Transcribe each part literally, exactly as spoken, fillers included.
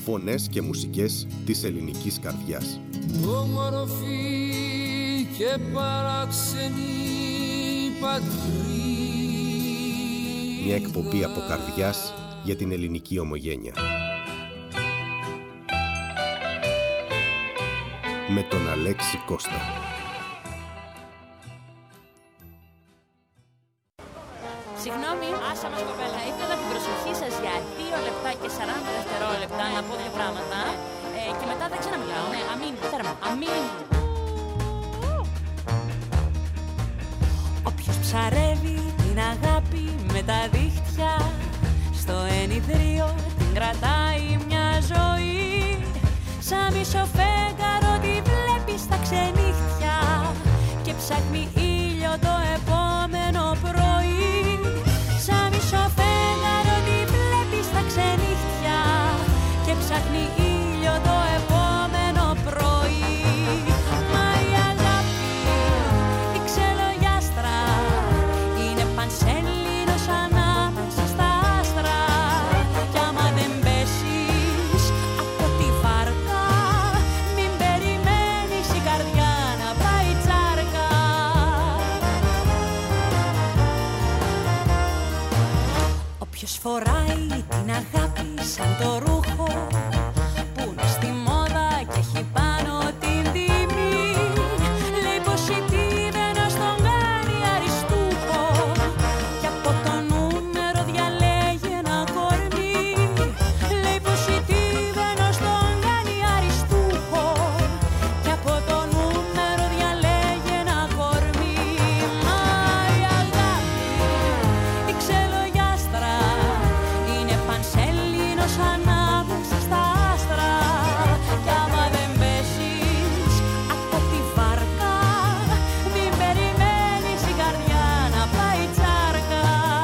Φωνές και μουσικές της ελληνικής καρδιάς. Όμορφη και παράξενη πατρίδα. Μια εκπομπή από καρδιάς για την ελληνική ομογένεια. Με τον Αλέξη Κώστα. Συγγνώμη, άσα μας κοπέλα, ήθελα την προσοχή σας για δύο λεπτά και σαράντα δευτερόλεπτα να πω δύο πράγματα ε, και μετά δεν ξαναμιλάω. Ναι, αμήν, τέρμα, αμήν. Όποιος ψαρεύει την αγάπη με τα δίχτυα, στο ενιδρίο την κρατάει μια ζωή. Σαν μισό φέγγαρο τη βλέπει στα ξενύχτια και ψάχνει ήλιο το επόμενο πρωί. Σαν μισό φέγγαρο τη βλέπει στα ξενύχτια και ψάχνει ήλιο το επόμενο πρωί. Μα η αγάπη, η ξελογιάστρα, είναι πανσέλινος ανάμεσα στα άστρα. Κι άμα δεν πέσεις από τη βάρκα, μην περιμένεις η καρδιά να πάει τσάρκα. Όποιος φοράει την αγάπη σαν το ρούχο που είναι στη μόδα και έχει πάνω την τιμή, λέει πως η τίδενος τον κάνει αριστούχο και από το νούμερο διαλέγει ένα κορμί. Λέει πως η τίδενος τον κάνει αριστούχο και από το νούμερο διαλέγει ένα κορμί. Μα η αγάπη, η ξελογιάστρα, είναι πανσέλινος ανάμεσα στα άστρα. Κι άμα δεν πέσεις από τη βάρκα, μην περιμένεις η καρδιά να πάει τσάρκα.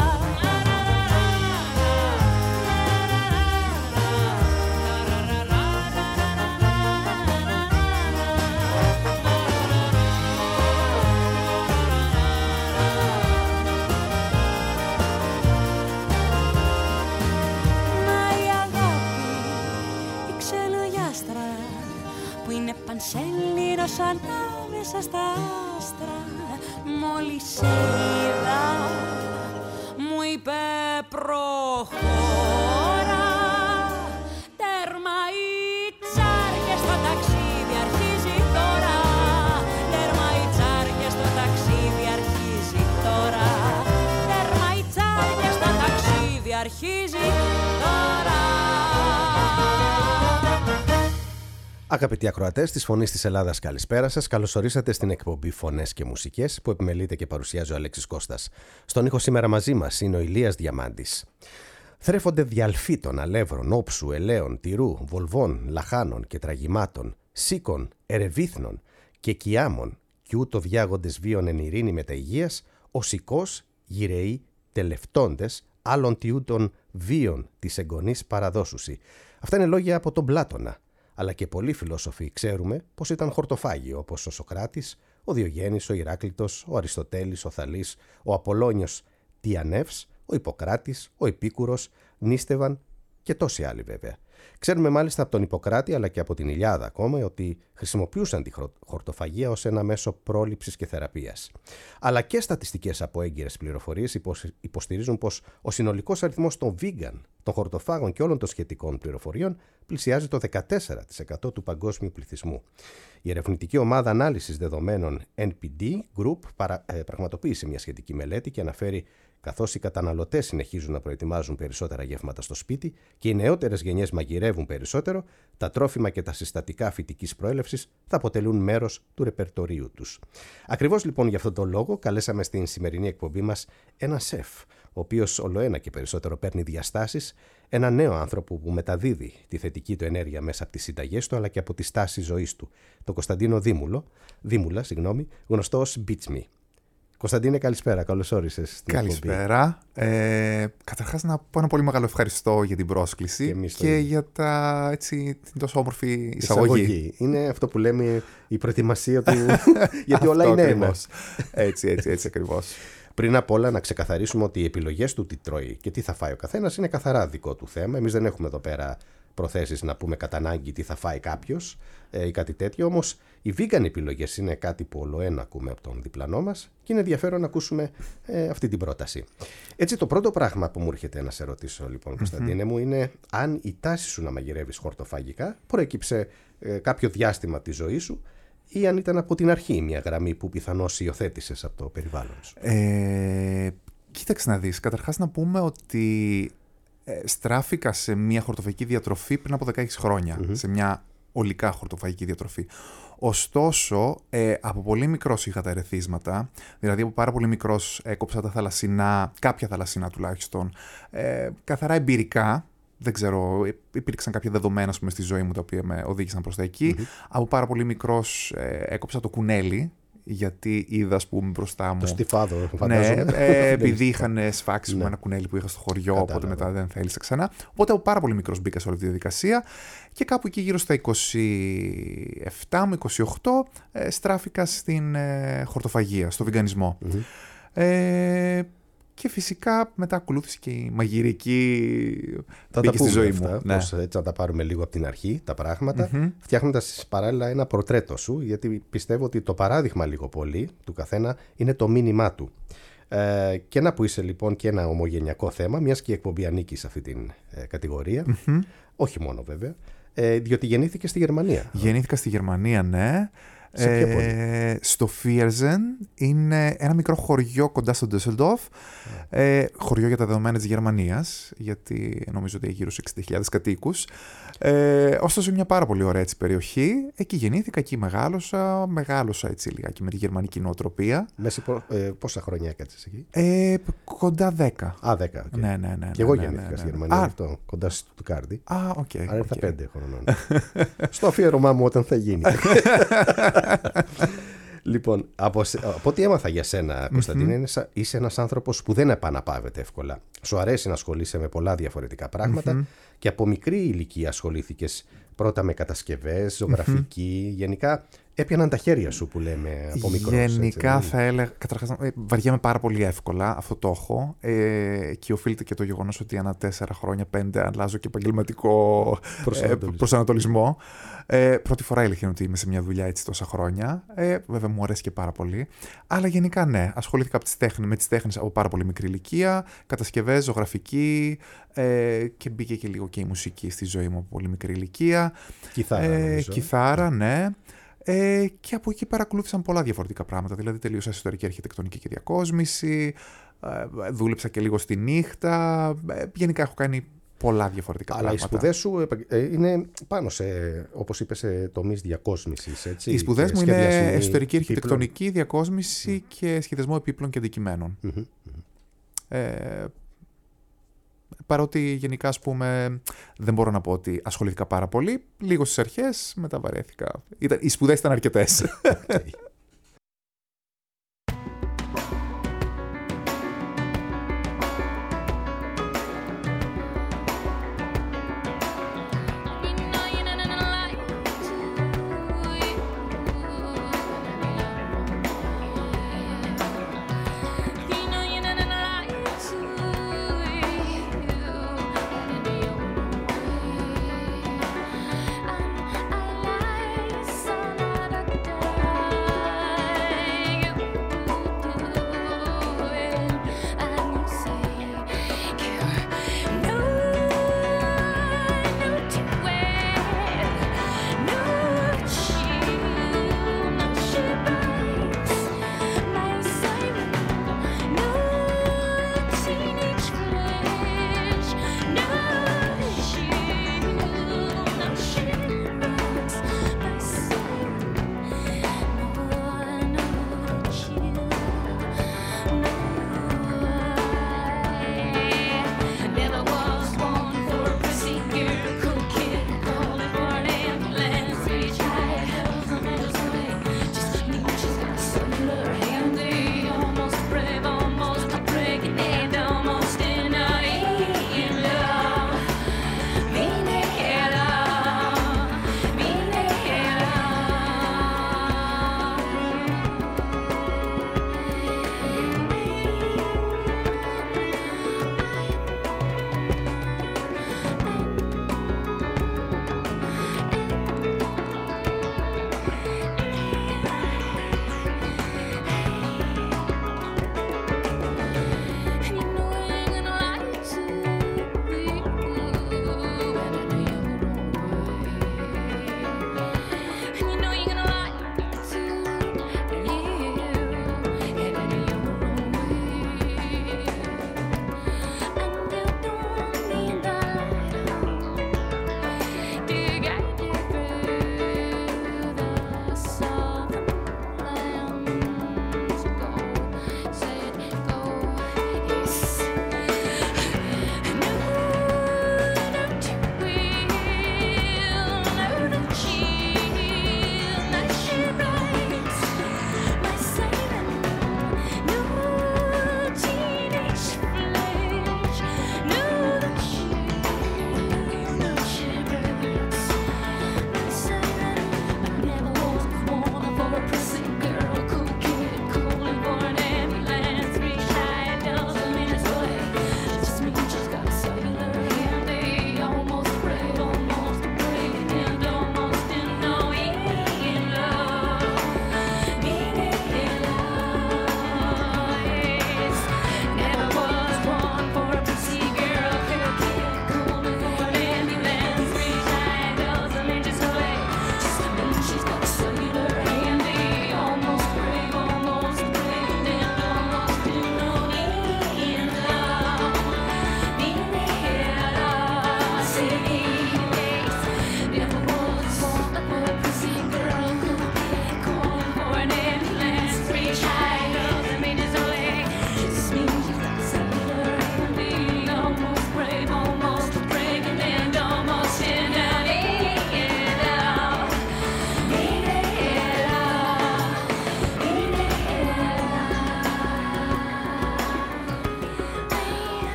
Μα η αγάπη, η ξελογιάστρα, που είναι πανσέλινος ανάμεσα στα άστρα, μόλις σε είδα μου είπε προχώρα. Τέρμα οι τσάρκες, το ταξίδι αρχίζει τώρα. Τέρμα οι τσάρκες, το ταξίδι αρχίζει τώρα. Τέρμα οι τσάρκες, το ταξίδι αρχίζει τώρα. Αγαπητοί ακροατές της Φωνής της Ελλάδας, καλησπέρα σας. Καλώς ορίσατε στην εκπομπή Φωνές και Μουσικές που επιμελείται και παρουσιάζει ο Αλέξης Κώστας. Στον ήχο σήμερα μαζί μας είναι ο Ηλίας Διαμάντης. Θρέφονται διαλφίτων, αλεύρων, όψου, ελαίων, τυρού, βολβών, λαχάνων και τραγημάτων, σίκων, ερεβίθνων και κιάμων, κι ούτω διάγοντες βίων εν ειρήνη μεταηγίας, ο σικός, γυρεοί, τελευτώντες, άλλων τιούτων βίων της εγγονής παραδόσουσι. Αυτά είναι λόγια από τον Πλάτωνα. Αλλά και πολλοί φιλόσοφοι ξέρουμε πως ήταν χορτοφάγοι, όπως ο Σωκράτης, ο Διογέννης, ο Ηράκλητος, ο Αριστοτέλης, ο Θαλής, ο Απολώνιος Τιανεύς, ο Ιπποκράτης, ο Επίκουρος, Νίστευαν και τόσοι άλλοι βέβαια. Ξέρουμε μάλιστα από τον Ιπποκράτη αλλά και από την Ιλιάδα ακόμα ότι χρησιμοποιούσαν τη χορτοφαγία ως ένα μέσο πρόληψης και θεραπείας. Αλλά και στατιστικές από έγκυρες πληροφορίες υποστηρίζουν πως ο συνολικός αριθμός των vegan, των χορτοφάγων και όλων των σχετικών πληροφοριών πλησιάζει το δεκατέσσερα τοις εκατό του παγκόσμιου πληθυσμού. Η ερευνητική ομάδα ανάλυσης δεδομένων εν πι ντι Group παρα, ε, πραγματοποίησε μια σχετική μελέτη και αναφέρει καθώς οι καταναλωτές συνεχίζουν να προετοιμάζουν περισσότερα γεύματα στο σπίτι και οι νεότερες γενιές μαγειρεύουν περισσότερο, τα τρόφιμα και τα συστατικά φυτικής προέλευσης θα αποτελούν μέρος του ρεπερτορίου τους. Ακριβώς λοιπόν για αυτόν τον λόγο καλέσαμε στην σημερινή εκπομπή μας ένα σεφ, ο οποίος ολοένα και περισσότερο παίρνει διαστάσεις, ένα νέο άνθρωπο που μεταδίδει τη θετική του ενέργεια μέσα από τις συνταγές του αλλά και από τη στάση ζωής του, τον Κωνσταντίνο Δήμουλο, Δήμουλα, συγγνώμη, γνωστό ως Beats Me. Κωνσταντίνε, καλησπέρα. Καλώς όρισες στην Καλησπέρα. Ε, καταρχάς να πω ένα πολύ μεγάλο ευχαριστώ για την πρόσκληση και, και για τα, έτσι, την τόσο όμορφη εισαγωγή. εισαγωγή. Είναι αυτό που λέμε η προετοιμασία του, γιατί όλα είναι ένα. Έτσι, έτσι, έτσι ακριβώς. Πριν απ' όλα να ξεκαθαρίσουμε ότι οι επιλογές του τι τρώει και τι θα φάει ο καθένας είναι καθαρά δικό του θέμα. Εμείς δεν έχουμε εδώ πέρα προθέσεις να πούμε κατά ανάγκη τι θα φάει κάποιος ή κάτι τέτοιο. Όμως οι vegan επιλογές είναι κάτι που ολοένα ακούμε από τον διπλανό μας και είναι ενδιαφέρον να ακούσουμε ε, αυτή την πρόταση. Έτσι, το πρώτο πράγμα που μου έρχεται να σε ρωτήσω, λοιπόν, mm-hmm. Κωνσταντίνε μου, είναι αν η τάση σου να μαγειρεύεις χορτοφαγικά προέκυψε ε, κάποιο διάστημα της ζωής σου ή αν ήταν από την αρχή μια γραμμή που πιθανώς υιοθέτησες από το περιβάλλον σου. Ε, κοίταξε να δεις. Καταρχάς να πούμε ότι ε, στράφηκα σε μια χορτοφαγική διατροφή πριν από δεκαέξι χρόνια. Mm-hmm. Σε μια ολικά χορτοφαγική διατροφή. Ωστόσο, ε, από πολύ μικρός είχα τα ερεθίσματα, δηλαδή από πάρα πολύ μικρός έκοψα τα θαλασσινά, κάποια θαλασσινά τουλάχιστον, ε, καθαρά εμπειρικά. Δεν ξέρω, υπήρξαν κάποια δεδομένα πούμε, στη ζωή μου τα οποία με οδήγησαν προς τα εκεί. Mm-hmm. Από πάρα πολύ μικρός ε, έκοψα το κουνέλι, γιατί είδα, ας πούμε, μπροστά μου. Το στιφάδο, φαντάζομαι. Ναι, ε, επειδή είχαν σφάξει ναι. ένα κουνέλι που είχα στο χωριό, κατάλαβα. Οπότε μετά δεν θέλησα ξανά. Οπότε από πάρα πολύ μικρός μπήκα σε όλη τη διαδικασία και κάπου εκεί γύρω στα είκοσι επτά με είκοσι οκτώ ε, στράφηκα στην ε, χορτοφαγία, στο βιγκανισμό. Mm-hmm. Ε, Και φυσικά μετά ακολούθησε και η μαγειρική μπήκε στη ζωή αυτά, μου. Ναι. Πώς, έτσι να τα πάρουμε λίγο από την αρχή τα πράγματα, mm-hmm. φτιάχνοντας παράλληλα ένα πορτρέτο σου, γιατί πιστεύω ότι το παράδειγμα λίγο πολύ του καθένα είναι το μήνυμά του. Ε, και να που είσαι λοιπόν και ένα ομογενειακό θέμα, μιας και η εκπομπή ανήκει σε αυτή την ε, κατηγορία, mm-hmm. όχι μόνο βέβαια, ε, διότι γεννήθηκε στη Γερμανία. Γεννήθηκα στη Γερμανία, ναι. Σε ποια πόλη? Ε, στο Φίερζεν, είναι ένα μικρό χωριό κοντά στο Ντούσελντορφ, yeah. ε, χωριό για τα δεδομένα της Γερμανίας, γιατί νομίζω ότι έχει γύρω στους εξήντα χιλιάδες κατοίκους. Ε, ωστόσο, μια πάρα πολύ ωραία έτσι, περιοχή. Εκεί γεννήθηκα, εκεί μεγάλωσα, μεγάλωσα έτσι λιγάκι με τη γερμανική νοοτροπία. Μέσα ε, πόσα χρόνια έκατσες εκεί? Ε, κοντά δέκα. Α, δέκα. Okay. Ναι, ναι, ναι. Και εγώ ναι, γεννήθηκα ναι, ναι, στη ναι. Γερμανία, Α, αυτό, κοντά στο Στουτγκάρδι. Α, οκ. Okay, Άρα ήρθα okay. πέντε χρονών. Στο αφιέρωμά μου όταν θα γίνει. Λοιπόν, από, από ό,τι έμαθα για σένα, Κωνσταντίνε, mm-hmm. είσαι ένας άνθρωπος που δεν επαναπαύεται εύκολα. Σου αρέσει να ασχολείσαι με πολλά διαφορετικά πράγματα mm-hmm. και από μικρή ηλικία ασχολήθηκες πρώτα με κατασκευές, ζωγραφική, mm-hmm. γενικά έπιαναν τα χέρια σου που λέμε από μικρός. Γενικά έτσι, θα έλεγα, καταρχάς βαριέμαι πάρα πολύ εύκολα, αυτό το έχω ε, και οφείλεται και το γεγονός ότι ανά τέσσερα χρόνια, πέντε αλλάζω και επαγγελματικό προσανατολισμό. Ε, προσανατολισμό. Ε, πρώτη φορά ηλικία ότι είμαι σε μια δουλειά έτσι τόσα χρόνια. Ε, βέβαια μου αρέσει και πάρα πολύ. Αλλά γενικά ναι, ασχολήθηκα από τις τέχνες, με τις τέχνες από πάρα πολύ μικρή ηλικία, κατασκευές, ζωγραφική ε, και μπήκε και λίγο και η μουσική στη ζωή μου από πολύ μικρή ηλικία. Κιθάρα, ε, κιθάρα, ναι. Ε, και από εκεί παρακολούθησαν πολλά διαφορετικά πράγματα. Δηλαδή, τελείωσα εσωτερική αρχιτεκτονική και διακόσμηση, ε, δούλεψα και λίγο στη νύχτα. Ε, γενικά έχω κάνει πολλά διαφορετικά Αλλά πράγματα. Αλλά οι σπουδές σου είναι πάνω σε, όπως είπες, σε τομείς διακόσμησης, έτσι. Οι σπουδές μου είναι εσωτερική αρχιτεκτονική, επίπλων. διακόσμηση mm. και σχεδιασμό επίπλων και αντικειμένων. Mm-hmm. Ε, παρότι γενικά, ας πούμε, δεν μπορώ να πω ότι ασχολήθηκα πάρα πολύ. Λίγο στις αρχές, μετά βαρέθηκα. Ήταν, οι σπουδές ήταν αρκετές. Okay.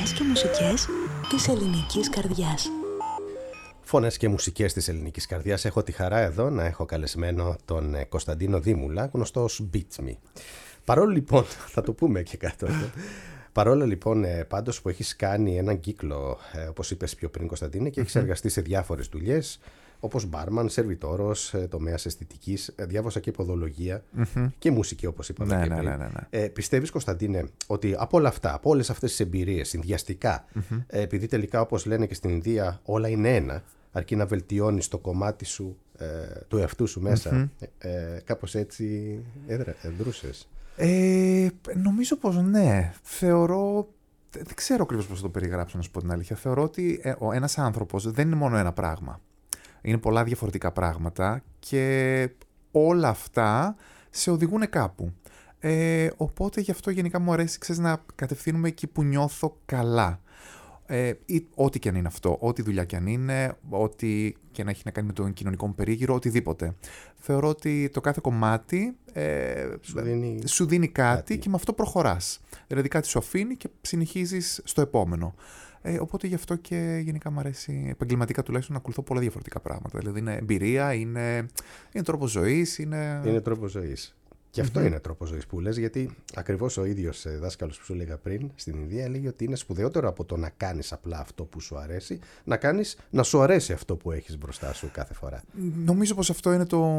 φωνές και μουσικές της ελληνικής καρδιάς. Φωνές και μουσικές της ελληνικής καρδιάς. Έχω τη χαρά εδώ να έχω καλεσμένο τον Κωνσταντίνο Δήμουλα, γνωστό ως Beats Me. Παρόλο λοιπόν, θα το πούμε και κάτω εδώ. Παρόλο λοιπόν πάντως που έχεις κάνει έναν κύκλο, όπως είπες πιο πριν Κωνσταντίνε, και έχεις εργαστεί σε διάφορες δουλειές, όπως μπάρμαν, σερβιτόρος, τομέας αισθητικής, διάβασα και ποδολογία mm-hmm. και μουσική, όπως είπαμε ναι, και ναι, πριν. ναι, ναι, ναι. Ε, πιστεύεις, Κωνσταντίνε, ότι από όλα αυτά, από όλες αυτές τις εμπειρίες, συνδυαστικά, mm-hmm. ε, επειδή τελικά όπως λένε και στην Ινδία όλα είναι ένα, αρκεί να βελτιώνεις το κομμάτι σου, ε, του εαυτού σου μέσα, mm-hmm. ε, ε, κάπως έτσι εδρούσες? Ε, νομίζω πως ναι. Θεωρώ... Δεν ξέρω ακριβώς πώς θα το περιγράψω, να σου πω την αλήθεια. Θεωρώ ότι ε, ο ένας άνθρωπος δεν είναι μόνο ένα πράγμα. Είναι πολλά διαφορετικά πράγματα και όλα αυτά σε οδηγούν κάπου. Ε, οπότε γι' αυτό γενικά μου αρέσει, ξέρεις, να κατευθύνουμε εκεί που νιώθω καλά. Ε, ή, ό,τι και αν είναι αυτό, ό,τι δουλειά και αν είναι, ό,τι και να έχει να κάνει με τον κοινωνικό μου περίγυρο, οτιδήποτε. Θεωρώ ότι το κάθε κομμάτι ε, σου, δίνει... σου δίνει κάτι, κάτι και με αυτό προχωράς. Δηλαδή κάτι σου αφήνει και συνεχίζεις στο επόμενο. Ε, οπότε γι' αυτό και γενικά μου αρέσει επαγγελματικά τουλάχιστον να ακολουθώ πολλά διαφορετικά πράγματα. Δηλαδή είναι εμπειρία, είναι, είναι τρόπος ζωής. Είναι, είναι τρόπος ζωής. Και αυτό mm-hmm. είναι τρόπος ζωής που λες, γιατί ακριβώς ο ίδιος δάσκαλος που σου έλεγα πριν στην Ινδία έλεγε ότι είναι σπουδαιότερο από το να κάνεις απλά αυτό που σου αρέσει, να κάνεις να σου αρέσει αυτό που έχεις μπροστά σου κάθε φορά. Νομίζω πως αυτό είναι το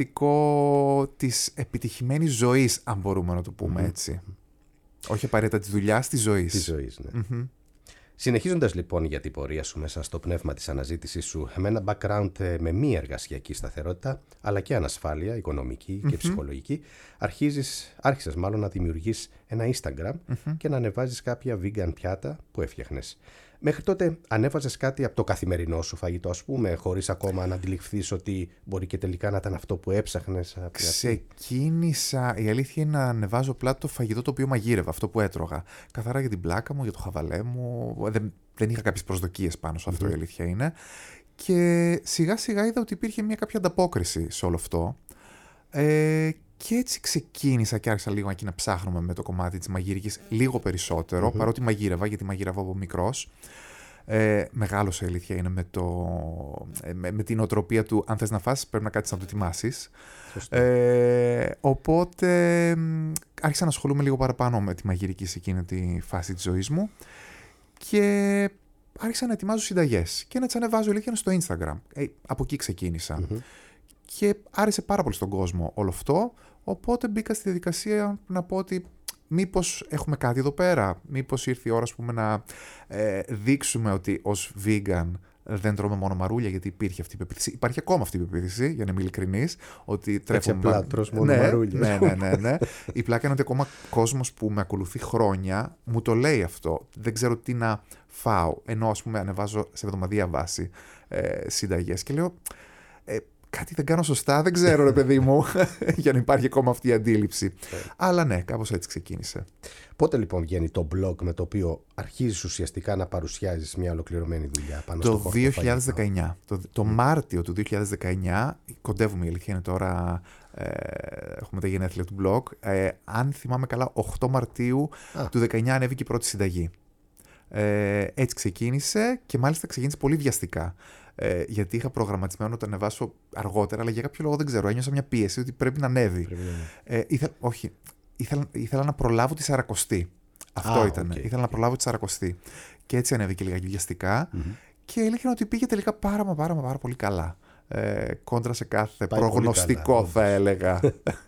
μυστικό της επιτυχημένης ζωής, αν μπορούμε να το πούμε mm-hmm. έτσι. Όχι απαραίτητα της δουλειάς, της ζωής. Της ζωής, ναι. Mm-hmm. Συνεχίζοντας λοιπόν για την πορεία σου μέσα στο πνεύμα της αναζήτησής σου με ένα background με μη εργασιακή σταθερότητα αλλά και ανασφάλεια οικονομική και mm-hmm. ψυχολογική, αρχίζεις, άρχισες μάλλον να δημιουργείς ένα Instagram mm-hmm. και να ανεβάζεις κάποια vegan πιάτα που έφτιαχνες. Μέχρι τότε ανέβαζες κάτι από το καθημερινό σου φαγητό, ας πούμε, χωρίς ακόμα να αντιληφθείς ότι μπορεί και τελικά να ήταν αυτό που έψαχνες? Ξεκίνησα, η αλήθεια είναι, να ανεβάζω απλά το φαγητό το οποίο μαγείρευα, αυτό που έτρωγα. Καθαρά για την πλάκα μου, για το χαβαλέ μου. Δεν, δεν είχα κάποιες προσδοκίες πάνω σε αυτό, mm-hmm. η αλήθεια είναι. Και σιγά σιγά είδα ότι υπήρχε μια κάποια ανταπόκριση σε όλο αυτό. Ε, Και έτσι ξεκίνησα και άρχισα λίγο εκεί να ψάχνουμε με το κομμάτι της μαγειρικής λίγο περισσότερο, mm-hmm. παρότι μαγείρευα, γιατί μαγείρευα από μικρός. Ε, μεγάλος, η αλήθεια είναι, με, το, με, με την οτροπία του αν θες να φας πρέπει να κάτσεις να το ετοιμάσεις. Ε, οπότε άρχισα να ασχολούμαι λίγο παραπάνω με τη μαγειρική σε εκείνη τη φάση της ζωής μου και άρχισα να ετοιμάζω συνταγές και να τις ανεβάζω, η αλήθεια είναι, στο Instagram. Ε, από εκεί ξεκίνησα. Mm-hmm. Και άρεσε πάρα πολύ στον κόσμο όλο αυτό, οπότε μπήκα στη διαδικασία να πω ότι μήπως έχουμε κάτι εδώ πέρα, μήπως ήρθε η ώρα, ας πούμε, να ε, δείξουμε ότι ως vegan δεν τρώμε μόνο μαρούλια, γιατί υπήρχε αυτή η πεποίθηση. Υπάρχει ακόμα αυτή η πεποίθηση, για να είμαι ειλικρινής, ότι τρέφουμε... Έτσι απλά τρως μόνο ναι, μαρούλια. Ναι, ναι, ναι, ναι. Η πλάκα είναι ότι ακόμα κόσμος που με ακολουθεί χρόνια μου το λέει αυτό. Δεν ξέρω τι να φάω, ενώ, ας πούμε, ανεβάζω σε εβδομαδιαία βάση ε, συνταγές και λέω... Ε, κάτι δεν κάνω σωστά, δεν ξέρω, ρε παιδί μου, για να υπάρχει ακόμα αυτή η αντίληψη. Αλλά ναι, κάπως έτσι ξεκίνησε. Πότε λοιπόν βγαίνει το blog με το οποίο αρχίζεις ουσιαστικά να παρουσιάζεις μια ολοκληρωμένη δουλειά πάνω το στο χώρο? δύο χιλιάδες δεκαεννιά. Το, το mm. Μάρτιο του δύο χιλιάδες δεκαεννιά, κοντεύουμε, η αλήθεια είναι τώρα, ε, έχουμε τα γενέθλια του blog. Ε, αν θυμάμαι καλά, οκτώ Μαρτίου ah. του δεκαεννιά ανέβηκε η πρώτη συνταγή. Ε, έτσι ξεκίνησε και μάλιστα ξεκίνησε πολύ βιαστικά. Ε, γιατί είχα προγραμματισμένο να το ανεβάσω αργότερα, αλλά για κάποιο λόγο δεν ξέρω. Ένιωσα μια πίεση ότι πρέπει να ανέβει. Πρέπει να... Ε, ήθελα, όχι, ήθελα, ήθελα να προλάβω τη σαρακοστή. Αυτό ah, ήταν. Okay. Ήθελα να προλάβω τη σαρακοστή. Και έτσι ανέβηκε λίγα βιαστικά. Mm-hmm. Και έλεγε ότι πήγε τελικά πάρα μα πάρα, πάρα πολύ καλά. Ε, κόντρα σε κάθε Πάει προγνωστικό, καλά, θα έλεγα.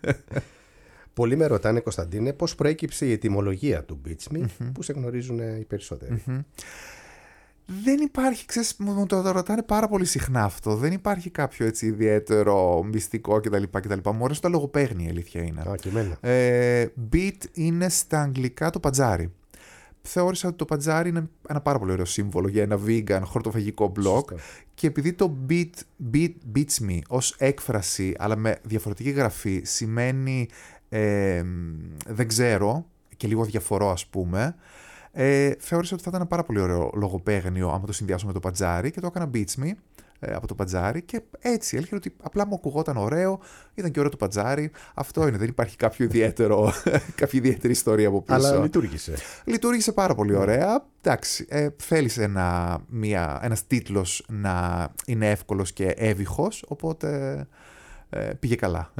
Πολλοί με ρωτάνε, Κωνσταντίνε, πώς προέκυψε η ετυμολογία του Beats Me, mm-hmm. που σε γνωρίζουν οι περισσότεροι. Mm-hmm. Δεν υπάρχει, ξέρεις, μου το ρωτάνε πάρα πολύ συχνά αυτό. Δεν υπάρχει κάποιο έτσι ιδιαίτερο μυστικό κτλ. κτλ. Μου αρέσει το λογοπαίγνιο, η αλήθεια είναι. Α, και εμένα. Ε, beat είναι στα αγγλικά το πατζάρι. Θεώρησα ότι το πατζάρι είναι ένα πάρα πολύ ωραίο σύμβολο για ένα vegan χορτοφαγικό blog. Σωστό. Και επειδή το beat, beat, beats me ως έκφραση, αλλά με διαφορετική γραφή, σημαίνει ε, δεν ξέρω και λίγο διαφορώ, ας πούμε. Ε, θεώρησα ότι θα ήταν ένα πάρα πολύ ωραίο λογοπαίγνιο άμα το συνδυάσω με το πατζάρι και το έκανα Beats Me. ε, από το παντζάρι και έτσι έλεγε ότι απλά μου ακουγόταν ωραίο, ήταν και ωραίο το παντζάρι. Αυτό είναι, δεν υπάρχει κάποιο ιδιαίτερο, κάποια ιδιαίτερη ιστορία από πίσω. Αλλά λειτουργήσε. Λειτουργήσε πάρα πολύ ωραία. Εντάξει, ε, θέλησε ένα, μια, ένας τίτλος να είναι εύκολος και εύηχος, οπότε ε, πήγε καλά.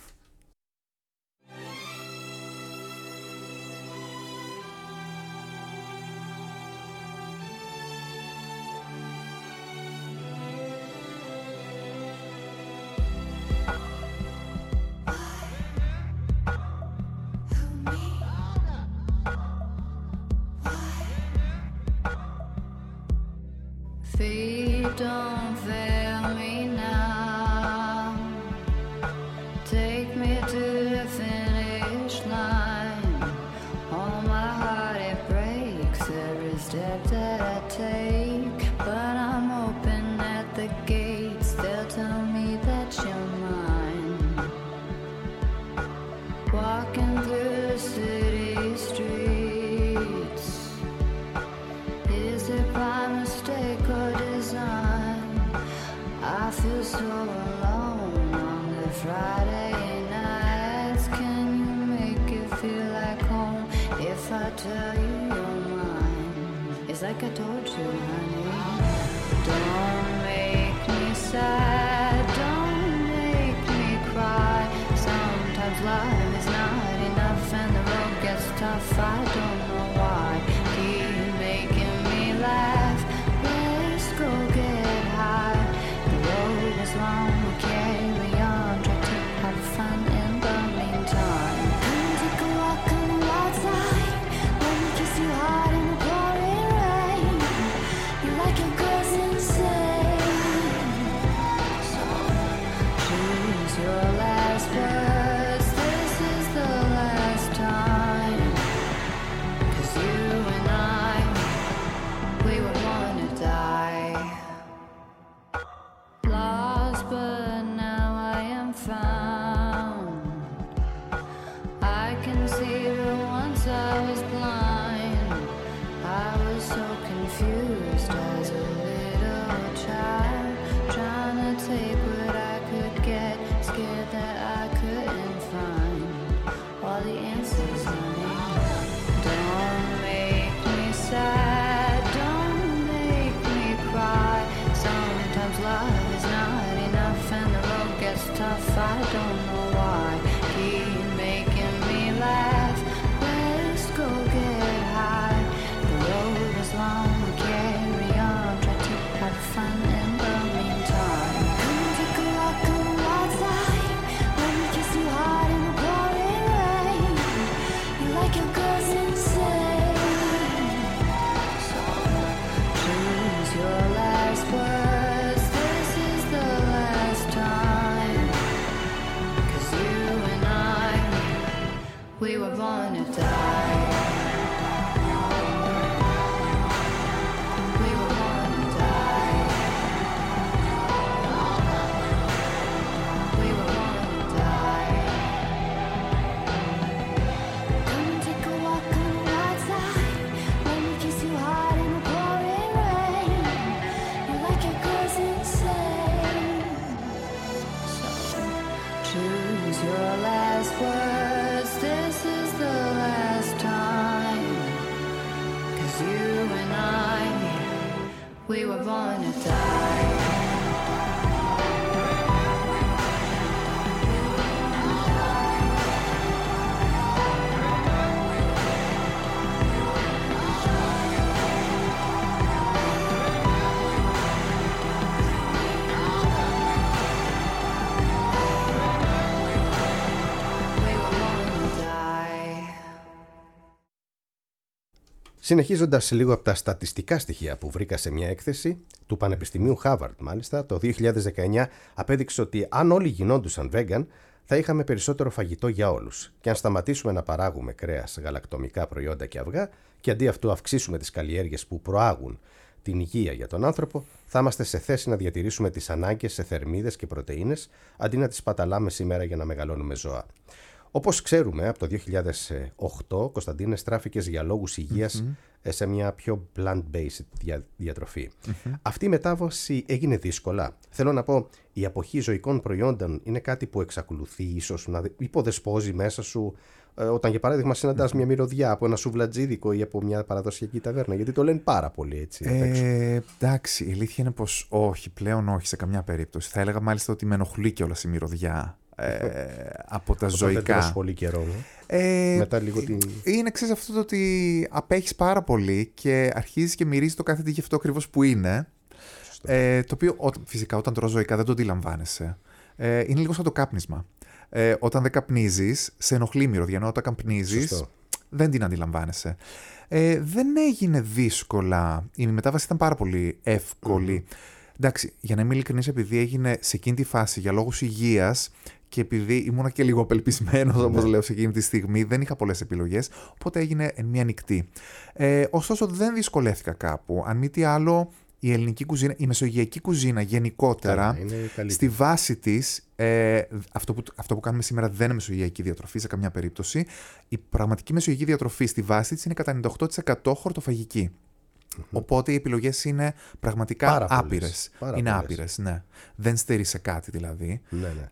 Feet don't fail me now. Take me to the finish line. Oh, my heart, it breaks every step that I take. But I'm open at the gates. They'll tell me that you're mine. Walking through the city streets. Is it by mistake or design? I feel so alone on the Friday nights. Can you make it feel like home if I tell you you're mine? It's like I told you, honey. Don't make me sad, don't make me cry. Sometimes love is not enough and the road gets tough. I don't know why. Keep making me laugh. Let's go get high. The road is long, we'll carry on. Try to have fun in the meantime. Come take a walk on the wild side. Let me kiss you hard in the pouring rain. You like your girls insane. So choose your last words. This is the last time. 'Cause you and I, we were born to die. Lost, but now I am found. I can see that once I was blind. I was so confused as a little child, trying to take what I could get, scared that I couldn't find all the answers, honey. Don't make me sad, don't make me cry. Sometimes love is not enough and the road gets tough. I don't know why. Keep making me laugh. Let's go get high. The road is long, we carry on. Try to have fun in the meantime. Come take a walk on the wild side. Let me kiss you hard in the pouring rain. You like your girls insane. So choose your last words. This is the last time. 'Cause you and I, we were born to die. We were born to die. We were born to die. Come and take a walk on the wild side. Let me kiss you hard in the pouring rain. You like your girls insane. So choose your last words. This is the last time. 'Cause you and I, we were born to die. We were born to die. Συνεχίζοντας λίγο από τα στατιστικά στοιχεία που βρήκα σε μια έκθεση του Πανεπιστημίου Χάρβαρντ, μάλιστα, το δύο χιλιάδες δεκαεννιά απέδειξε ότι αν όλοι γινόντουσαν vegan, θα είχαμε περισσότερο φαγητό για όλους. Και αν σταματήσουμε να παράγουμε κρέας, γαλακτομικά προϊόντα και αυγά, και αντί αυτού αυξήσουμε τις καλλιέργειες που προάγουν την υγεία για τον άνθρωπο, θα είμαστε σε θέση να διατηρήσουμε τις ανάγκες σε θερμίδες και πρωτεΐνες, αντί να τις παταλάμε σήμερα για να μεγαλώνουμε ζώα. Όπως ξέρουμε, από το δύο χιλιάδες οκτώ, Κωνσταντίνε, στράφηκες για λόγους υγείας mm-hmm. σε μια πιο plant-based δια, διατροφή. Mm-hmm. Αυτή η μετάβαση έγινε δύσκολα. Θέλω να πω, η αποχή ζωικών προϊόντων είναι κάτι που εξακολουθεί ίσως να υποδεσπόζει μέσα σου ε, όταν για παράδειγμα συναντάς mm-hmm. μια μυρωδιά από ένα σουβλατζίδικο ή από μια παραδοσιακή ταβέρνα, γιατί το λένε πάρα πολύ έτσι. Ε, εντάξει, η αλήθεια είναι πως όχι, πλέον όχι σε καμιά περίπτωση. Θα έλεγα μάλιστα ότι με ενοχλεί κιόλας η μυρωδιά. Ε, από τα ζωικά. Δεν πολύ καιρό. Ε, Μετά λίγο την... Είναι, ξέρεις, αυτό το ότι απέχεις πάρα πολύ και αρχίζεις και μυρίζεις το κάθε τι γευτό ακριβώς που είναι. Ε, το οποίο ό, φυσικά όταν τρως ζωικά δεν το αντιλαμβάνεσαι. Ε, είναι λίγο σαν το κάπνισμα. Ε, όταν δεν καπνίζεις, σε ενοχλεί η μυρωδιά, ενώ όταν καπνίζεις, σωστό, δεν την αντιλαμβάνεσαι. Ε, δεν έγινε δύσκολα. Η μετάβαση ήταν πάρα πολύ εύκολη. Mm-hmm. Εντάξει, για να είμαι ειλικρινής, επειδή έγινε σε εκείνη τη φάση για λόγους υγείας και επειδή ήμουνα και λίγο απελπισμένος, mm-hmm. όπως λέω, σε εκείνη τη στιγμή, δεν είχα πολλές επιλογές, οπότε έγινε εν μία νυχτή. Ε, ωστόσο, δεν δυσκολεύτηκα κάπου. Αν μη τι άλλο, η ελληνική κουζίνα, η μεσογειακή κουζίνα γενικότερα, στη βάση της, ε, αυτό, που, αυτό που κάνουμε σήμερα δεν είναι μεσογειακή διατροφή σε καμιά περίπτωση. Η πραγματική μεσογειακή διατροφή στη βάση της είναι κατά ενενήντα οκτώ τοις εκατό χορτοφαγική. Mm-hmm. Οπότε οι επιλογές είναι πραγματικά πάρα άπειρες. Πάρα είναι πολλές. Άπειρες, ναι. Δεν στερεί σε κάτι δηλαδή. Ναι, ναι.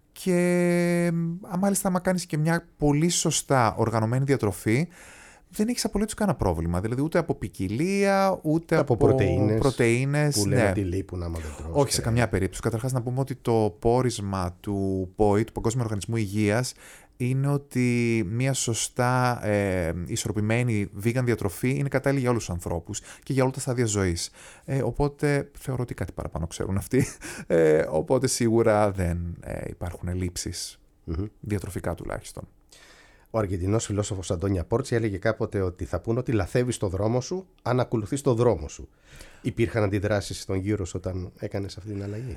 Και α, μάλιστα, άμα κάνεις και μια πολύ σωστά οργανωμένη διατροφή, δεν έχεις απολύτως κανένα πρόβλημα. Δηλαδή ούτε από ποικιλία, ούτε από, από πρωτεΐνες, πρωτεΐνες. Που λένε ναι. ότι λείπουν άμα δεν τρως. Όχι σε καμιά περίπτωση. Καταρχάς να πούμε ότι το πόρισμα του πι ο άι, του Παγκόσμιου Οργανισμού Υγείας, είναι ότι μια σωστά ε, ισορροπημένη vegan διατροφή είναι κατάλληλη για όλους τους ανθρώπους και για όλα τα στάδια ζωής. Ε, οπότε θεωρώ ότι κάτι παραπάνω ξέρουν αυτοί. Ε, οπότε σίγουρα δεν ε, υπάρχουν ελλείψεις, mm-hmm. διατροφικά τουλάχιστον. Ο Αργεντινός φιλόσοφος Αντώνια Πόρτσι έλεγε κάποτε ότι θα πούν ότι λαθεύεις το δρόμο σου αν ακολουθείς το δρόμο σου. Υπήρχαν αντιδράσεις στον γύρο σου όταν έκανες αυτή την αλλαγή?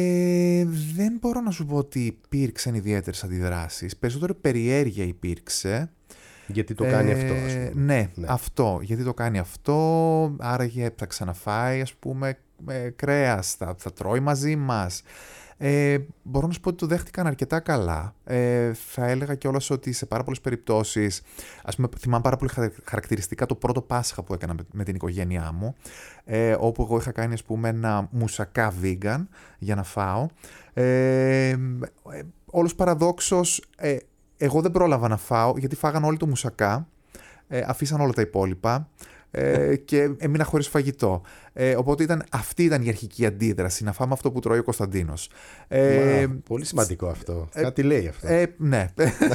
Ε, δεν μπορώ να σου πω ότι υπήρξαν ιδιαίτερες αντιδράσεις. Περισσότερο περιέργεια υπήρξε. Γιατί το κάνει ε, αυτό, ας πούμε. Ναι, ναι, αυτό. Γιατί το κάνει αυτό, άραγε θα ξαναφάει, ας πούμε, ε, κρέας, θα, θα τρώει μαζί μας. Ε, μπορώ να σου πω ότι το δέχτηκαν αρκετά καλά. Ε, θα έλεγα κιόλας ότι σε πάρα πολλές περιπτώσεις, ας πούμε, θυμάμαι πάρα πολύ χαρακτηριστικά το πρώτο Πάσχα που έκανα με, με την οικογένειά μου, ε, όπου εγώ είχα κάνει, ας πούμε, ένα μουσακά vegan για να φάω. Ε, ε, όλος παραδόξως, ε, εγώ δεν πρόλαβα να φάω γιατί φάγαν όλοι το μουσακά, ε, αφήσαν όλα τα υπόλοιπα. Ε, και έμεινα χωρίς φαγητό. Ε, οπότε ήταν, αυτή ήταν η αρχική αντίδραση, να φάμε αυτό που τρώει ο Κωνσταντίνος. Ε, Μα, πολύ σημαντικό αυτό. Ε, Κάτι λέει αυτό. Ε, ναι.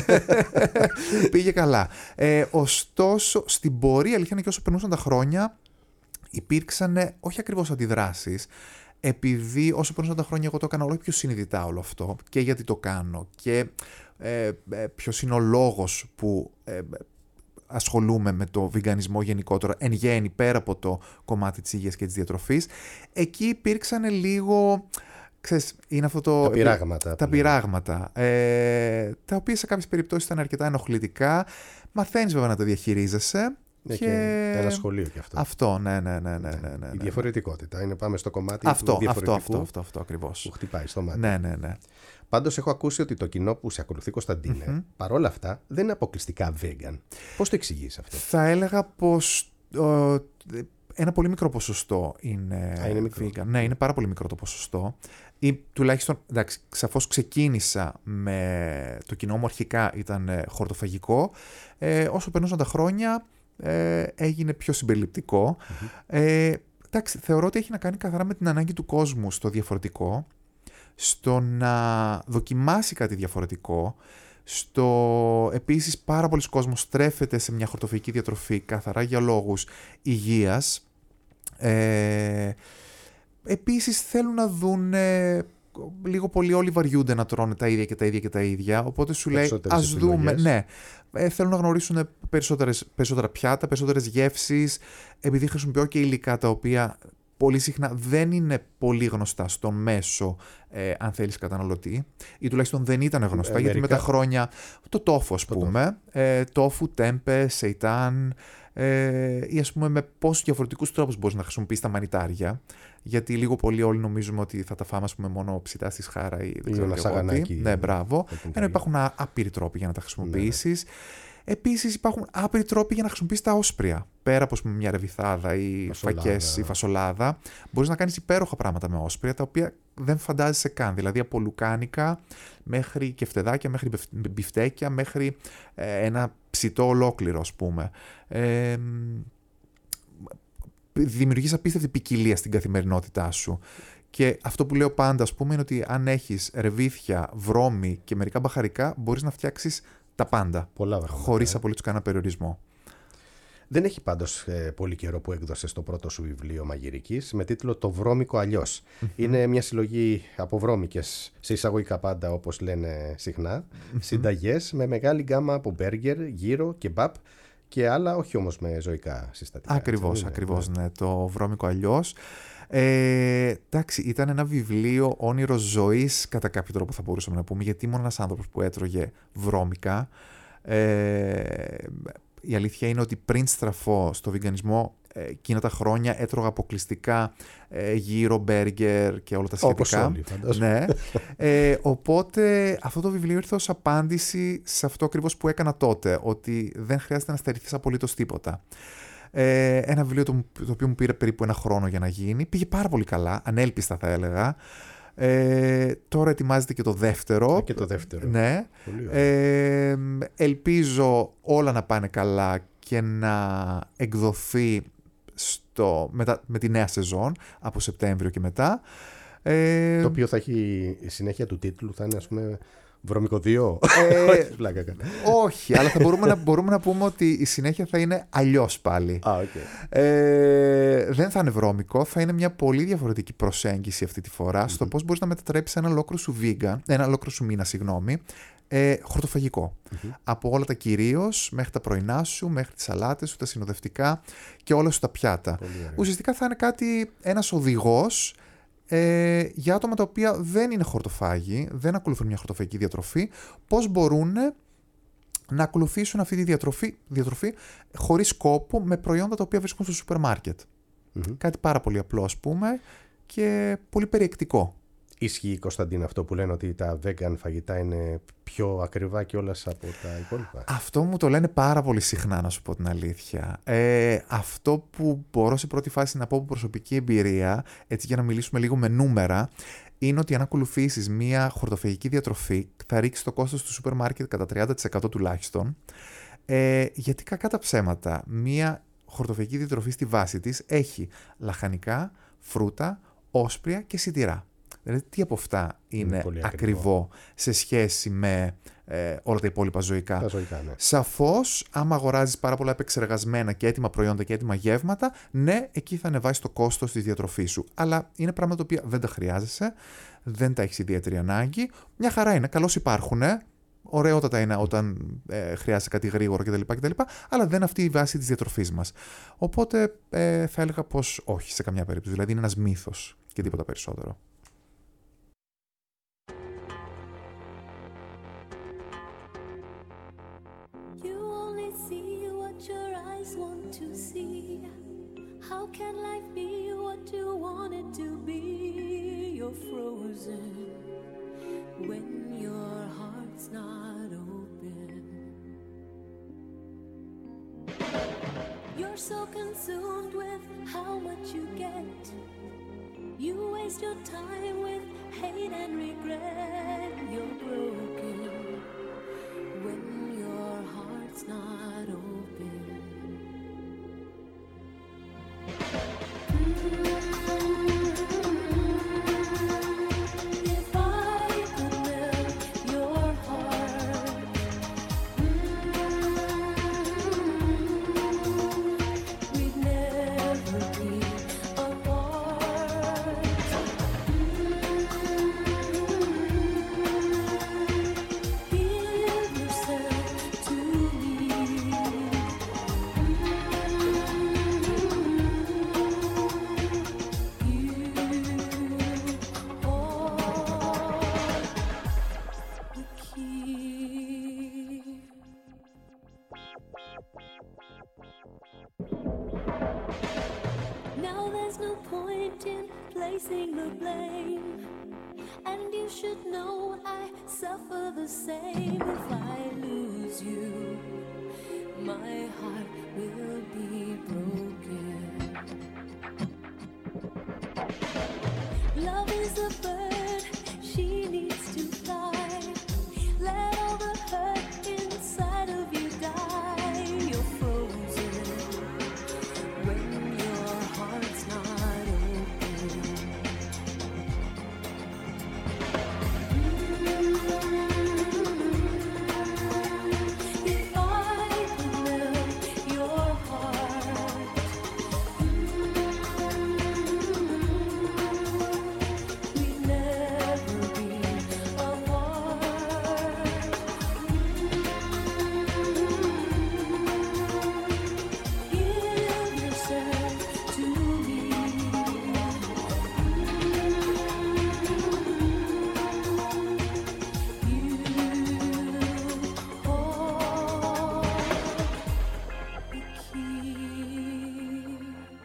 Πήγε καλά. Ε, ωστόσο, στην πορεία, αλήθεια είναι και όσο περνούσαν τα χρόνια, υπήρξαν όχι ακριβώς αντιδράσεις, επειδή όσο περνούσαν τα χρόνια εγώ το έκανα όλο πιο συνειδητά όλο αυτό και γιατί το κάνω και ε, ε, ποιος είναι ο λόγος που ε, ασχολούμαι με το βιγκανισμό γενικότερα, εν γέννη, πέρα από το κομμάτι της υγείας και της διατροφής. Εκεί υπήρξαν λίγο, ξέρεις, είναι αυτό το... Τα πειράγματα. Τα πειράγματα, ε, τα οποία σε κάποιες περιπτώσεις ήταν αρκετά ενοχλητικά. Μαθαίνεις βέβαια να τα διαχειρίζεσαι. Ναι, και... και ένα σχολείο κι αυτό. Αυτό, ναι, ναι, ναι, ναι, ναι, ναι. Η διαφορετικότητα. Είναι, πάμε στο κομμάτι αυτό, του διαφορετικού. Αυτό, αυτό, αυτό, αυτό ακριβώς. Που χτυπάει στο μάτι. Ναι, ναι, ναι. Πάντως έχω ακούσει ότι το κοινό που σε ακολουθεί, Κωνσταντίνε, mm-hmm. παρόλα αυτά δεν είναι αποκλειστικά vegan. Πώς το εξηγείς αυτό? Θα έλεγα πως ο, ένα πολύ μικρό ποσοστό είναι, Α, είναι μικρό. vegan. Ναι, είναι πάρα πολύ μικρό το ποσοστό. Ή τουλάχιστον, εντάξει, σαφώς ξεκίνησα με το κοινό μου αρχικά ήταν χορτοφαγικό. Ε, όσο περνούσαν τα χρόνια ε, έγινε πιο συμπεριληπτικό. Mm-hmm. Ε, εντάξει, θεωρώ ότι έχει να κάνει καθαρά με την ανάγκη του κόσμου στο διαφορετικό, στο να δοκιμάσει κάτι διαφορετικό, στο επίσης πάρα πολλοί κόσμος στρέφεται σε μια χορτοφαγική διατροφή καθαρά για λόγους υγείας. Ε, επίσης θέλουν να δουν ε, λίγο πολύ όλοι βαριούνται να τρώνε τα ίδια και τα ίδια και τα ίδια, οπότε σου λέει ας δούμε, ναι, ε, θέλουν να γνωρίσουν περισσότερες, περισσότερα πιάτα, περισσότερες γεύσεις, επειδή χρησιμοποιώ και υλικά τα οποία πολύ συχνά δεν είναι πολύ γνωστά στο μέσο, ε, αν θέλεις, καταναλωτή, ή τουλάχιστον δεν ήταν γνωστά, ε, γιατί με τα χρόνια το τόφου, ας πούμε, ε, τόφου, τέμπε, σεϊτάν, ε, ή ας πούμε με πόσους διαφορετικούς τρόπους μπορείς να χρησιμοποιήσεις τα μανιτάρια, γιατί λίγο πολύ όλοι νομίζουμε ότι θα τα φάμε, ας πούμε, μόνο ψητά στη σχάρα ή δεν ξέρω τι. Ναι, μπράβο. Ενώ υπάρχουν άπειροι τρόποι για να τα χρησιμοποιήσεις. Ναι. Επίσης υπάρχουν άπειροι τρόποι για να χρησιμοποιήσεις τα όσπρια. πέρα από μια ρεβιθάδα ή φακές ή φασολάδα, μπορείς να κάνεις υπέροχα πράγματα με όσπρια, τα οποία δεν φαντάζεσαι καν. Δηλαδή από λουκάνικα μέχρι κεφτεδάκια, μέχρι μπιφτέκια, μέχρι ε, ένα ψητό ολόκληρο, ας πούμε. Ε, δημιουργείς απίστευτη ποικιλία στην καθημερινότητά σου. Και αυτό που λέω πάντα, ας πούμε, είναι ότι αν έχεις ρεβίθια, βρώμη και μερικά μπαχαρικά, μπορείς να φτιάξεις τα πάντα. Πολλά πράγματα, χωρίς ε. απολύτως κανένα περιορισμό. Δεν έχει πάντως ε, πολύ καιρό που έκδωσες το πρώτο σου βιβλίο μαγειρικής με τίτλο «Το βρώμικο αλλιώς». Mm-hmm. Είναι μια συλλογή από βρώμικες, σε εισαγωγικά πάντα όπως λένε συχνά, mm-hmm. συνταγές με μεγάλη γκάμα από μπέργκερ, γύρο, κεμπάπ και άλλα, όχι όμως με ζωικά συστατικά. Ακριβώς, έτσι, ακριβώς, ναι. ναι, το βρώμικο αλλιώς. Ε, εντάξει, ήταν ένα βιβλίο όνειρο ζωής κατά κάποιο τρόπο θα μπορούσαμε να πούμε, γιατί ήμουν ένας άνθρωπος που έτρωγε βρώμικα. Ε, η αλήθεια είναι ότι πριν στραφώ στο βιγκανισμό, εκείνα τα χρόνια έτρωγα αποκλειστικά ε, γύρο, μπέργκερ και όλα τα σχετικά. Όπως όλοι, ναι. ε, οπότε αυτό το βιβλίο ήρθε ως απάντηση σε αυτό ακριβώς που έκανα τότε, ότι δεν χρειάζεται να στερηθείς απολύτως τίποτα. Ε, ένα βιβλίο το, το οποίο μου πήρε περίπου ένα χρόνο για να γίνει. Πήγε πάρα πολύ καλά, ανέλπιστα θα έλεγα. Ε, τώρα ετοιμάζεται και το δεύτερο. Και το δεύτερο. Ναι. Ε, ελπίζω όλα να πάνε καλά και να εκδοθεί στο, με, τα, με τη νέα σεζόν από Σεπτέμβριο και μετά. Ε, το οποίο θα έχει η συνέχεια του τίτλου, θα είναι ας πούμε βρώμικο δύο. Ε, όχι, αλλά θα μπορούμε να, μπορούμε να πούμε ότι η συνέχεια θα είναι αλλιώς πάλι. Ah, okay. ε, δεν θα είναι βρώμικο, θα είναι μια πολύ διαφορετική προσέγγιση αυτή τη φορά mm-hmm. στο πώς μπορείς να μετατρέψεις ένα ολόκληρο σου vegan, ένα ολόκληρο σου μήνα, συγγνώμη, ε, χορτοφαγικό. Mm-hmm. Από όλα τα κυρίως, μέχρι τα πρωινά σου, μέχρι τις σαλάτες σου, τα συνοδευτικά και όλα σου τα πιάτα. Ουσιαστικά θα είναι κάτι, ένας οδηγός Ε, για άτομα τα οποία δεν είναι χορτοφάγοι, δεν ακολουθούν μια χορτοφαγική διατροφή, πώς μπορούν να ακολουθήσουν αυτή τη διατροφή, διατροφή χωρίς κόπο με προϊόντα τα οποία βρίσκουν στο σούπερ μάρκετ. Mm-hmm. Κάτι πάρα πολύ απλό, ας πούμε, και πολύ περιεκτικό. Ισχύει, Κωνσταντίνα, αυτό που λένε ότι τα vegan φαγητά είναι πιο ακριβά κιόλας από τα υπόλοιπα? Αυτό μου το λένε πάρα πολύ συχνά, να σου πω την αλήθεια. Ε, αυτό που μπορώ σε πρώτη φάση να πω από προσωπική εμπειρία, έτσι για να μιλήσουμε λίγο με νούμερα, είναι ότι αν ακολουθήσεις μία χορτοφαγική διατροφή, θα ρίξεις το κόστος του σούπερ μάρκετ κατά τριάντα τοις εκατό τουλάχιστον, ε, γιατί κακά τα ψέματα, μία χορτοφαγική διατροφή στη βάση της έχει λαχανικά, φρούτα, όσπρια και σιτηρά. Δηλαδή, τι από αυτά είναι, είναι ακριβό, ακριβό σε σχέση με ε, όλα τα υπόλοιπα ζωικά. Τα ζωικά, ναι. Σαφώς, άμα αγοράζεις πάρα πολλά επεξεργασμένα και έτοιμα προϊόντα και έτοιμα γεύματα, ναι, εκεί θα ανεβάσει το κόστος της διατροφής σου. Αλλά είναι πράγματα τα οποία δεν τα χρειάζεσαι, δεν τα έχεις ιδιαίτερη ανάγκη. Μια χαρά είναι, καλώς υπάρχουν. Ωραιότατα είναι όταν ε, χρειάζεται κάτι γρήγορο κτλ, κτλ. Αλλά δεν είναι αυτή η βάση της διατροφής μας. Οπότε ε, θα έλεγα πως όχι σε καμιά περίπτωση. Δηλαδή είναι ένας μύθος και τίποτα περισσότερο. How can life be what you want it to be? You're frozen when your heart's not open. You're so consumed with how much you get. You waste your time with hate and regret. You're broken when your heart's not open. If I could melt your heart, we'd never be apart. Give yourself to me. Now there's no point in placing the blame, and you should know I suffer the same if I lose you. my heart will be broken. Love is a bird, she needs to fly. Let all the hurt inside of you die. You're frozen when your heart's not open. If I could melt your heart, we'd never be apart. Give yourself to me. You hold the key.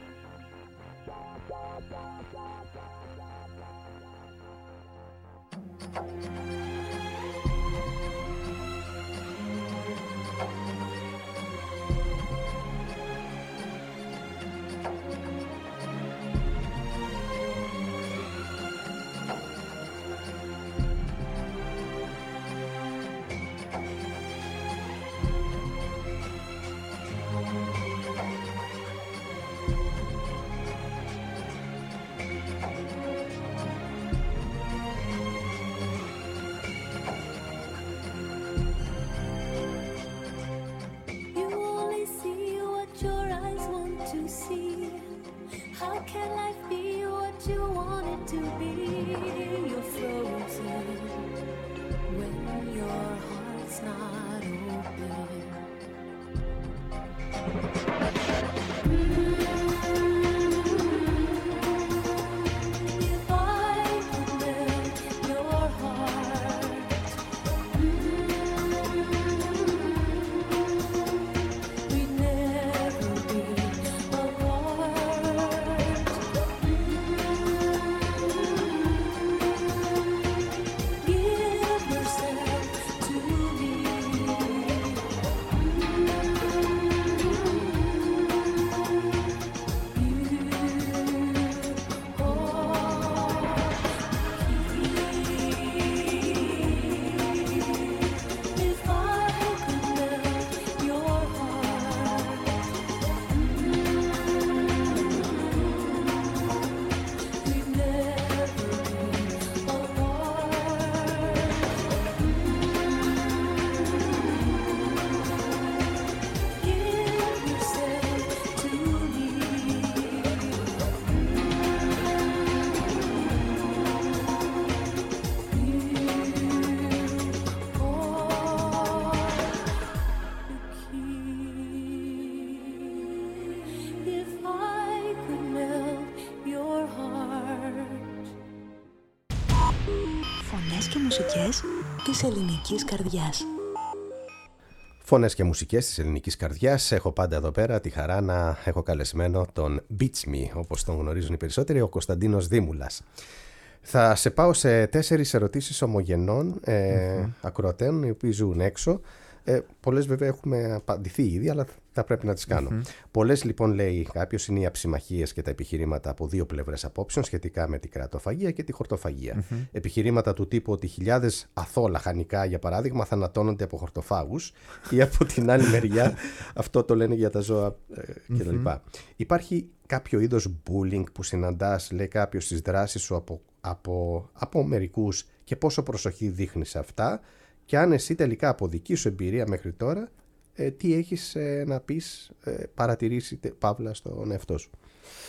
You only see what your eyes want to see. How can life be what you want it to be? You're frozen when your heart's not open. If I could melt your heart, we'd never be apart. Give yourself to me. Φωνές και μουσικές της ελληνικής καρδιάς. Φωνές και μουσικές της ελληνικής καρδιάς. Έχω πάντα εδώ πέρα τη χαρά να έχω καλεσμένο τον Beats Me, όπως τον γνωρίζουν οι περισσότεροι, ο Κωνσταντίνος Δήμουλας. Θα σε πάω σε τέσσερις ερωτήσεις ομογενών ε, mm-hmm. ακροατών, οι οποίοι ζουν έξω. Ε, πολλές βέβαια έχουμε απαντηθεί ήδη, αλλά θα πρέπει να τις κάνω. Mm-hmm. Πολλές λοιπόν, λέει κάποιος, είναι οι αψημαχίες και τα επιχειρήματα από δύο πλευρές απόψεων σχετικά με την κρατοφαγία και τη χορτοφαγία. Mm-hmm. Επιχειρήματα του τύπου ότι χιλιάδες αθώα λαχανικά, για παράδειγμα, θανατώνονται από χορτοφάγους, ή από την άλλη μεριά αυτό το λένε για τα ζώα ε, κλπ. Mm-hmm. Υπάρχει κάποιο είδος bullying που συναντάς, λέει κάποιος, στις δράσεις σου από, από, από μερικούς, και πόσο προσοχή δείχνεις σε αυτά? Και αν εσύ τελικά από δική σου εμπειρία μέχρι τώρα, ε, τι έχεις ε, να πεις, ε, παρατηρήσει, παύλα, στον εαυτό σου?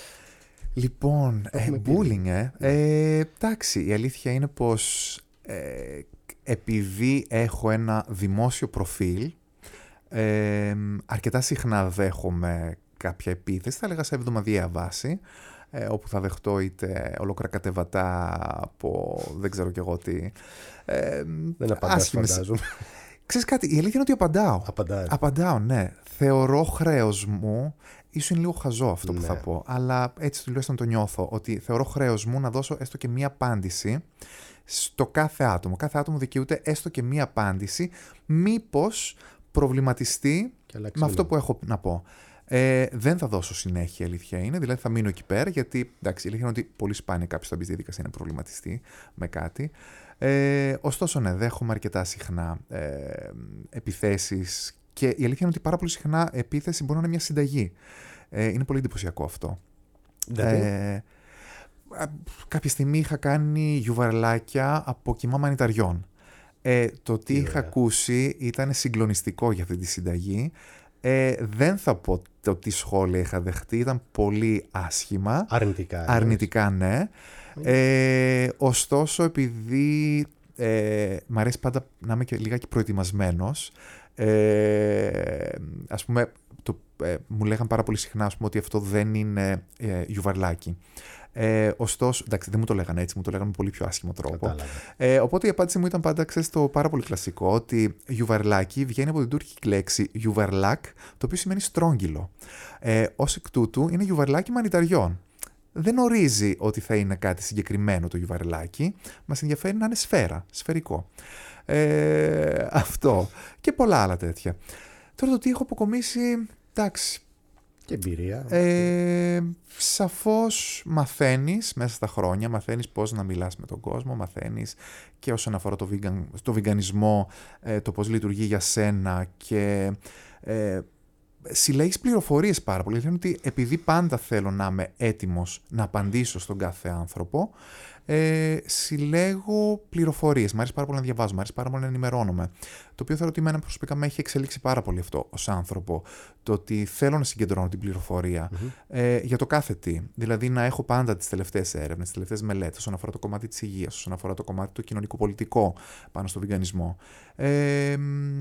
Λοιπόν, ε, bullying, ε. ε. Εντάξει, η αλήθεια είναι πως ε, επειδή έχω ένα δημόσιο προφίλ, ε, αρκετά συχνά δέχομαι κάποια επίθεση, θα έλεγα σε εβδομαδιαία βάση, ε, όπου θα δεχτώ είτε ολόκληρα κατεβατά από δεν ξέρω κι εγώ τι. Ε, δεν απαντάς, φαντάζομαι. Ξέρεις κάτι, η αλήθεια είναι ότι απαντάω. Απαντάει. Απαντάω, ναι. Θεωρώ χρέος μου, ίσως είναι λίγο χαζό αυτό που ναι. θα πω, αλλά έτσι τουλάχιστον το νιώθω, ότι θεωρώ χρέος μου να δώσω έστω και μία απάντηση στο κάθε άτομο. Κάθε άτομο δικαιούται έστω και μία απάντηση, μήπως προβληματιστεί Και με αυτό που έχω να πω. Ε, δεν θα δώσω συνέχεια, αλήθεια είναι. Δηλαδή θα μείνω εκεί πέρα, γιατί εντάξει, η αλήθεια είναι ότι πολύ σπάνια κάποιο θα μπει στη διαδικασία να προβληματιστεί με κάτι. Ε, ωστόσο, ναι, δέχομαι αρκετά συχνά ε, επιθέσεις και η αλήθεια είναι ότι πάρα πολύ συχνά επίθεση μπορεί να είναι μια συνταγή. Ε, είναι πολύ εντυπωσιακό αυτό. Ε, κάποια στιγμή είχα κάνει γιουβαρλάκια από κιμά μανιταριών. Ε, το τι είχα ακούσει ήταν συγκλονιστικό για αυτή τη συνταγή. Ε, δεν θα πω το τι σχόλια είχα δεχτεί, ήταν πολύ άσχημα. Αρνητικά. Αρνητικά, ναι. Ε, ωστόσο, επειδή ε, μ' αρέσει πάντα να είμαι και λιγάκι προετοιμασμένος, ε, ας πούμε, το, ε, μου λέγαν πάρα πολύ συχνά ας πούμε, ότι αυτό δεν είναι ε, γιουβαρλάκι. Ε, ωστόσο, εντάξει, δεν μου το λέγανε έτσι, μου το λέγανε με πολύ πιο άσχημο τρόπο. Ε, οπότε η απάντηση μου ήταν πάντα, ξέρεις, το πάρα πολύ κλασικό, ότι γιουβαρλάκι βγαίνει από την τουρκική λέξη γιουβαρλάκ, το οποίο σημαίνει στρόγγυλο. Ε, ως εκ τούτου είναι γιουβαρλάκι μανιταριών. Δεν ορίζει ότι θα είναι κάτι συγκεκριμένο το γιουβαρλάκι, μας ενδιαφέρει να είναι σφαίρα, σφαιρικό. Ε, αυτό και πολλά άλλα τέτοια. Τώρα το τι έχω αποκομίσει, εντάξει. Και εμπειρία. Ε, σαφώς μαθαίνεις μέσα στα χρόνια, μαθαίνεις πώς να μιλάς με τον κόσμο, μαθαίνεις και όσον αφορά το, vegan, το βιγκανισμό, ε, το πώς λειτουργεί για σένα και ε, συλλέγεις πληροφορίες πάρα πολύ. Δηλαδή ότι επειδή πάντα θέλω να είμαι έτοιμος να απαντήσω στον κάθε άνθρωπο, ε, συλλέγω πληροφορίες. Μ' αρέσει πάρα πολύ να διαβάζω, μ' αρέσει πάρα πολύ να ενημερώνομαι. Το οποίο θεωρώ ότι εμένα προσωπικά με έχει εξελίξει πάρα πολύ αυτό ως άνθρωπο. Το ότι θέλω να συγκεντρώνω την πληροφορία mm-hmm. ε, για το κάθε τι. Δηλαδή να έχω πάντα τις τελευταίες έρευνες, τις τελευταίες μελέτες όσον αφορά το κομμάτι της υγείας, όσον αφορά το κομμάτι το κοινωνικο-πολιτικό πάνω στο βιγκανισμό. Ε,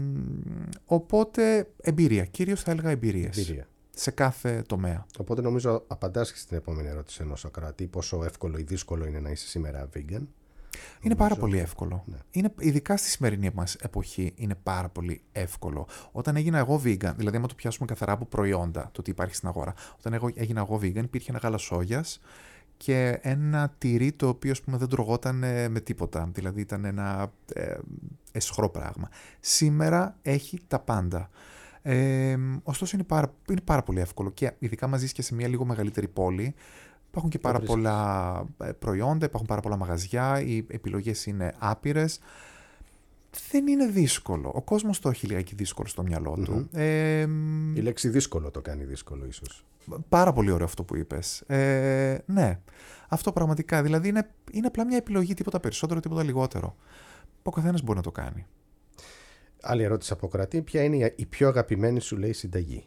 οπότε εμπειρία, κυρίως θα έλεγα εμπειρίες. Εμπειρία. Σε κάθε τομέα. Οπότε νομίζω απαντάς και στην επόμενη ερώτηση ενός ακροατή, πόσο εύκολο ή δύσκολο είναι να είσαι σήμερα vegan. Είναι νομίζω... πάρα πολύ εύκολο. Ναι. Είναι, ειδικά στη σημερινή μας εποχή είναι πάρα πολύ εύκολο. Όταν έγινα εγώ vegan, δηλαδή άμα το πιάσουμε καθαρά από προϊόντα, το τι υπάρχει στην αγορά, όταν εγώ, έγινα εγώ vegan υπήρχε ένα γάλα σόγιας και ένα τυρί το οποίο ας πούμε, δεν τρογόταν με τίποτα. Δηλαδή ήταν ένα ε, εσχρό πράγμα. Σήμερα έχει τα πάντα. Ε, ωστόσο είναι πάρα, είναι πάρα πολύ εύκολο και ειδικά μαζί και σε μια λίγο μεγαλύτερη πόλη υπάρχουν και πάρα πολλά προϊόντα, υπάρχουν πάρα πολλά μαγαζιά, οι επιλογές είναι άπειρες. Δεν είναι δύσκολο. Ο κόσμος το έχει λιγάκι δύσκολο στο μυαλό του. Mm-hmm. Ε, η λέξη δύσκολο το κάνει δύσκολο ίσως. Πάρα πολύ ωραίο αυτό που είπες. Ε, ναι, αυτό πραγματικά. Δηλαδή είναι, είναι απλά μια επιλογή, τίποτα περισσότερο, τίποτα λιγότερο. Ο καθένας μπορεί να το κάνει. Άλλη ερώτηση από κρατή. Ποια είναι η πιο αγαπημένη σου, λέει, συνταγή?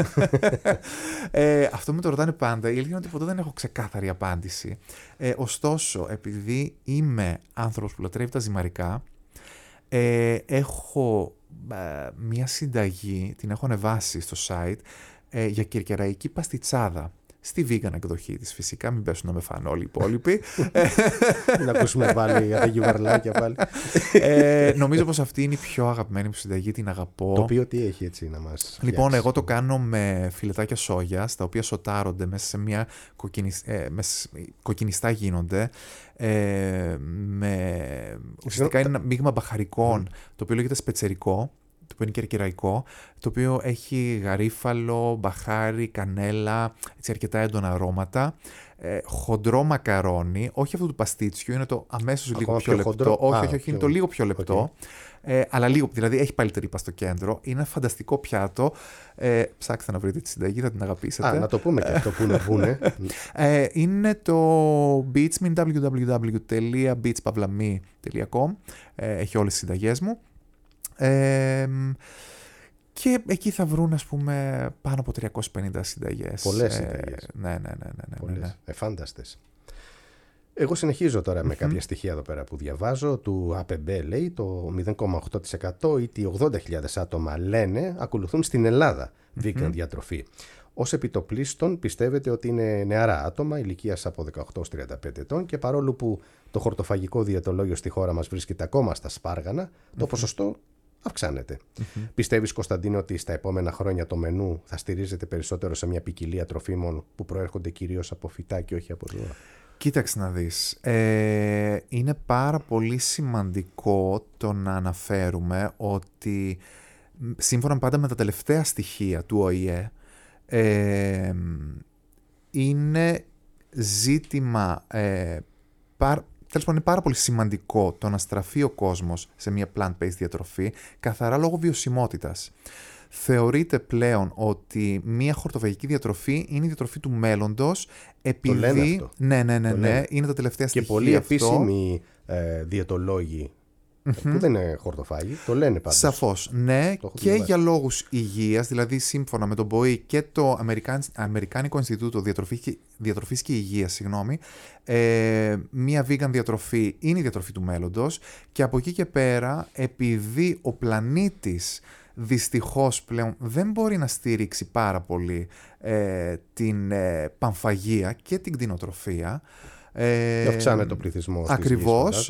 ε, αυτό με το ρωτάνε πάντα. Η αλήθεια είναι ότι ποτέ δεν έχω ξεκάθαρη απάντηση. Ε, ωστόσο, επειδή είμαι άνθρωπος που λατρεύει τα ζυμαρικά, ε, έχω ε, μια συνταγή, την έχω ανεβάσει στο site, ε, για κερκεραϊκή παστιτσάδα. Στη vegan εκδοχή της φυσικά, μην πέσουν να με φάνε όλοι οι υπόλοιποι. Να ακούσουμε πάλι για τα γιουβαρλάκια πάλι. ε, νομίζω πως αυτή είναι η πιο αγαπημένη μου συνταγή, την αγαπώ. Το οποίο τι έχει έτσι να μας Λοιπόν, φτιάξει? εγώ το κάνω με φιλετάκια σόγιας, τα οποία σοτάρονται μέσα σε μια κοκκινισ... ε, μέσα... κοκκινιστά γίνονται. Ε, με... Ουσιαστικά είναι ένα μείγμα μπαχαρικών, mm. το οποίο λέγεται σπετσερικό, το οποίο είναι κερκυραϊκό, το οποίο έχει γαρίφαλο, μπαχάρι, κανέλα, έτσι αρκετά έντονα αρώματα, ε, χοντρό μακαρόνι, όχι αυτό του παστίτσιου, είναι το αμέσως ακόμα λίγο πιο, πιο λεπτό, χοντρό. όχι, Α, όχι, όχι, πιο... είναι το λίγο πιο λεπτό, okay. ε, αλλά λίγο, δηλαδή έχει πάλι τρύπα στο κέντρο, είναι ένα φανταστικό πιάτο, ε, ψάξτε να βρείτε τη συνταγή, θα την αγαπήσετε. Α, να το πούμε και αυτό που να βγούνε. ε, είναι το beatsme, double-u double-u double-u τελεία beats pavlami τελεία com, ε, έχει όλες τις συνταγές μου. Ε, και εκεί θα βρουν, ας πούμε, πάνω από τριακόσιες πενήντα συνταγές. Πολλές συνταγές. Ε, ναι, ναι, ναι, ναι, ναι, Πολλές. ναι. Εφάνταστες. Εγώ συνεχίζω τώρα mm-hmm. με κάποια στοιχεία εδώ πέρα που διαβάζω. Του ΑΠΕΜΠΕ λέει το μηδέν κόμμα οκτώ τοις εκατό ή τι ογδόντα χιλιάδες άτομα λένε ακολουθούν στην Ελλάδα vegan mm-hmm. διατροφή. Ως επιτοπλίστων πιστεύετε ότι είναι νεαρά άτομα ηλικίας από δεκαοκτώ έως τριάντα πέντε ετών και παρόλο που το χορτοφαγικό διαιτολόγιο στη χώρα μας βρίσκεται ακόμα στα σπάργανα, mm-hmm. το ποσοστό αυξάνεται. Mm-hmm. Πιστεύεις, Κωνσταντίνε, ότι στα επόμενα χρόνια το μενού θα στηρίζεται περισσότερο σε μια ποικιλία τροφίμων που προέρχονται κυρίως από φυτά και όχι από ζώα? Κοίταξε να δεις. Ε, είναι πάρα πολύ σημαντικό το να αναφέρουμε ότι σύμφωνα πάντα με τα τελευταία στοιχεία του Ο Η Ε, ε, είναι ζήτημα, ε, παρ, τέλος πάντων είναι πάρα πολύ σημαντικό το να στραφεί ο κόσμος σε μια plant-based διατροφή, καθαρά λόγω βιωσιμότητας. Θεωρείται πλέον ότι μια χορτοβαγική διατροφή είναι η διατροφή του μέλλοντος, επειδή... Το λένε αυτό. Ναι, ναι, ναι, Το ναι, λένε. είναι τα τελευταία στοιχεία. Και πολλοί αυτό. επίσημοι ε, διαιτολόγοι mm-hmm. που δεν είναι χορτοφάγοι, το λένε πάντως. Σαφώς, ναι, και διαβάσει. για λόγους υγείας, δηλαδή σύμφωνα με τον ΠΟΗ και το Αμερικάνικο Ινστιτούτο Διατροφής, Διατροφής και Υγείας, συγγνώμη, ε, μία vegan διατροφή είναι η διατροφή του μέλλοντος, και από εκεί και πέρα, επειδή ο πλανήτης δυστυχώς πλέον δεν μπορεί να στηρίξει πάρα πολύ ε, την ε, πανφαγία και την κτηνοτροφία. Ε, αυξάνεται ο πληθυσμός. Ακριβώς.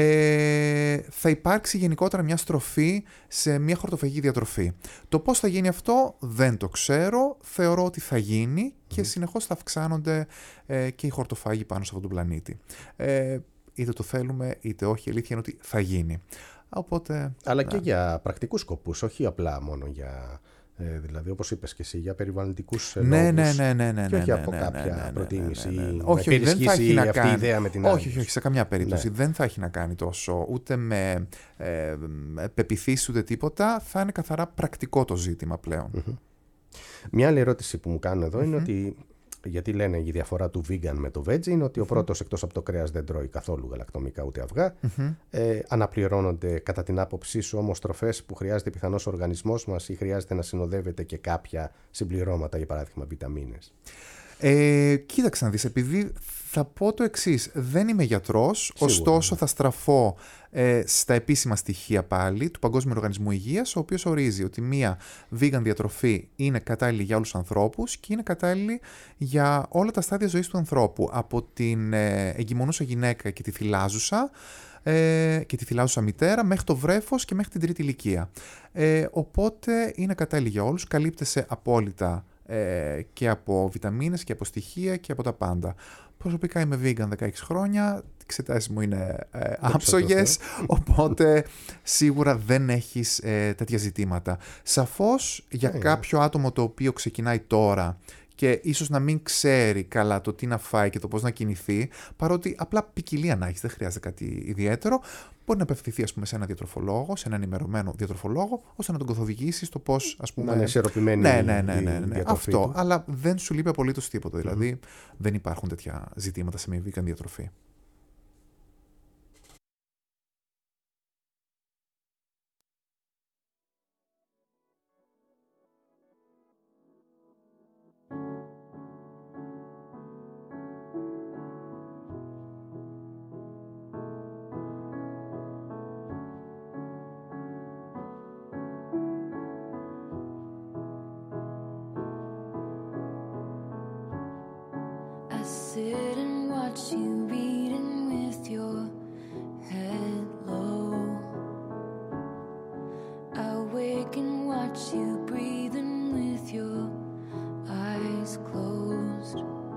Ε, θα υπάρξει γενικότερα μια στροφή σε μια χορτοφαγική διατροφή. Το πώς θα γίνει αυτό δεν το ξέρω. Θεωρώ ότι θα γίνει και mm. συνεχώς θα αυξάνονται ε, και οι χορτοφάγοι πάνω σε αυτόν τον πλανήτη. Ε, είτε το θέλουμε είτε όχι, η αλήθεια είναι ότι θα γίνει. Οπότε, αλλά ναι. και για πρακτικούς σκοπούς, όχι απλά μόνο για, ε, δηλαδή όπως είπες και εσύ, για περιβαλλοντικούς ναι, λόγους. Ναι, ναι, ναι, ναι, και όχι ναι, από ναι, κάποια ναι, ναι, προτίμηση. Ναι, ναι, ναι, ναι. Όχι, όχι, δεν θα έχει να αυτή κάνει. η ιδέα με την άλλη. Όχι, όχι, όχι, σε καμιά περίπτωση. Ναι. Δεν θα έχει να κάνει τόσο ούτε με ε, πεποιθήσεις ούτε τίποτα. Θα είναι καθαρά πρακτικό το ζήτημα πλέον. Mm-hmm. Μια άλλη ερώτηση που μου κάνουν εδώ mm-hmm. είναι ότι, γιατί λένε η διαφορά του vegan με το veg είναι ότι ο πρώτος εκτός από το κρέας δεν τρώει καθόλου γαλακτομικά ούτε αυγά. Mm-hmm. Ε, αναπληρώνονται κατά την άποψή σου όμως τροφές που χρειάζεται πιθανώς ο οργανισμός μας ή χρειάζεται να συνοδεύεται και κάποια συμπληρώματα, για παράδειγμα βιταμίνες? Ε, κοίταξε να δεις, επειδή θα πω το εξής, δεν είμαι γιατρός, σίγουρα, ωστόσο θα στραφώ ε, στα επίσημα στοιχεία πάλι του Παγκόσμιου Οργανισμού Υγείας, ο οποίος ορίζει ότι μία vegan διατροφή είναι κατάλληλη για όλους τους ανθρώπους και είναι κατάλληλη για όλα τα στάδια ζωής του ανθρώπου, από την ε, εγκυμονούσα γυναίκα και τη θυλάζουσα ε, και τη θυλάζουσα μητέρα μέχρι το βρέφος και μέχρι την τρίτη ηλικία. Ε, οπότε είναι κατάλληλη για όλους, καλύπτεσαι απόλυτα Ε, και από βιταμίνες και από στοιχεία και από τα πάντα. Προσωπικά είμαι vegan δεκαέξι χρόνια, οι εξετάσεις μου είναι ε, άψογες, οπότε σίγουρα δεν έχεις ε, τέτοια ζητήματα. Σαφώς για yeah. κάποιο άτομο το οποίο ξεκινάει τώρα και ίσως να μην ξέρει καλά το τι να φάει και το πώς να κινηθεί, παρότι απλά ποικιλία να έχεις, δεν χρειάζεται κάτι ιδιαίτερο, μπορεί να απευθυνθεί, ας πούμε, σε ένα διατροφολόγο, σε έναν ενημερωμένο διατροφολόγο, ώστε να τον καθοδηγήσει στο πώς, ας πούμε. Να είναι ισορροπημένη. Ναι, ναι, ναι, ναι, ναι. Αυτό. Του. Αλλά δεν σου λείπει απολύτως τίποτα. Mm-hmm. Δηλαδή, δεν υπάρχουν τέτοια ζητήματα σε μια vegan διατροφή. Sit and watch you reading with your head low. I wake and watch you breathing with your eyes closed.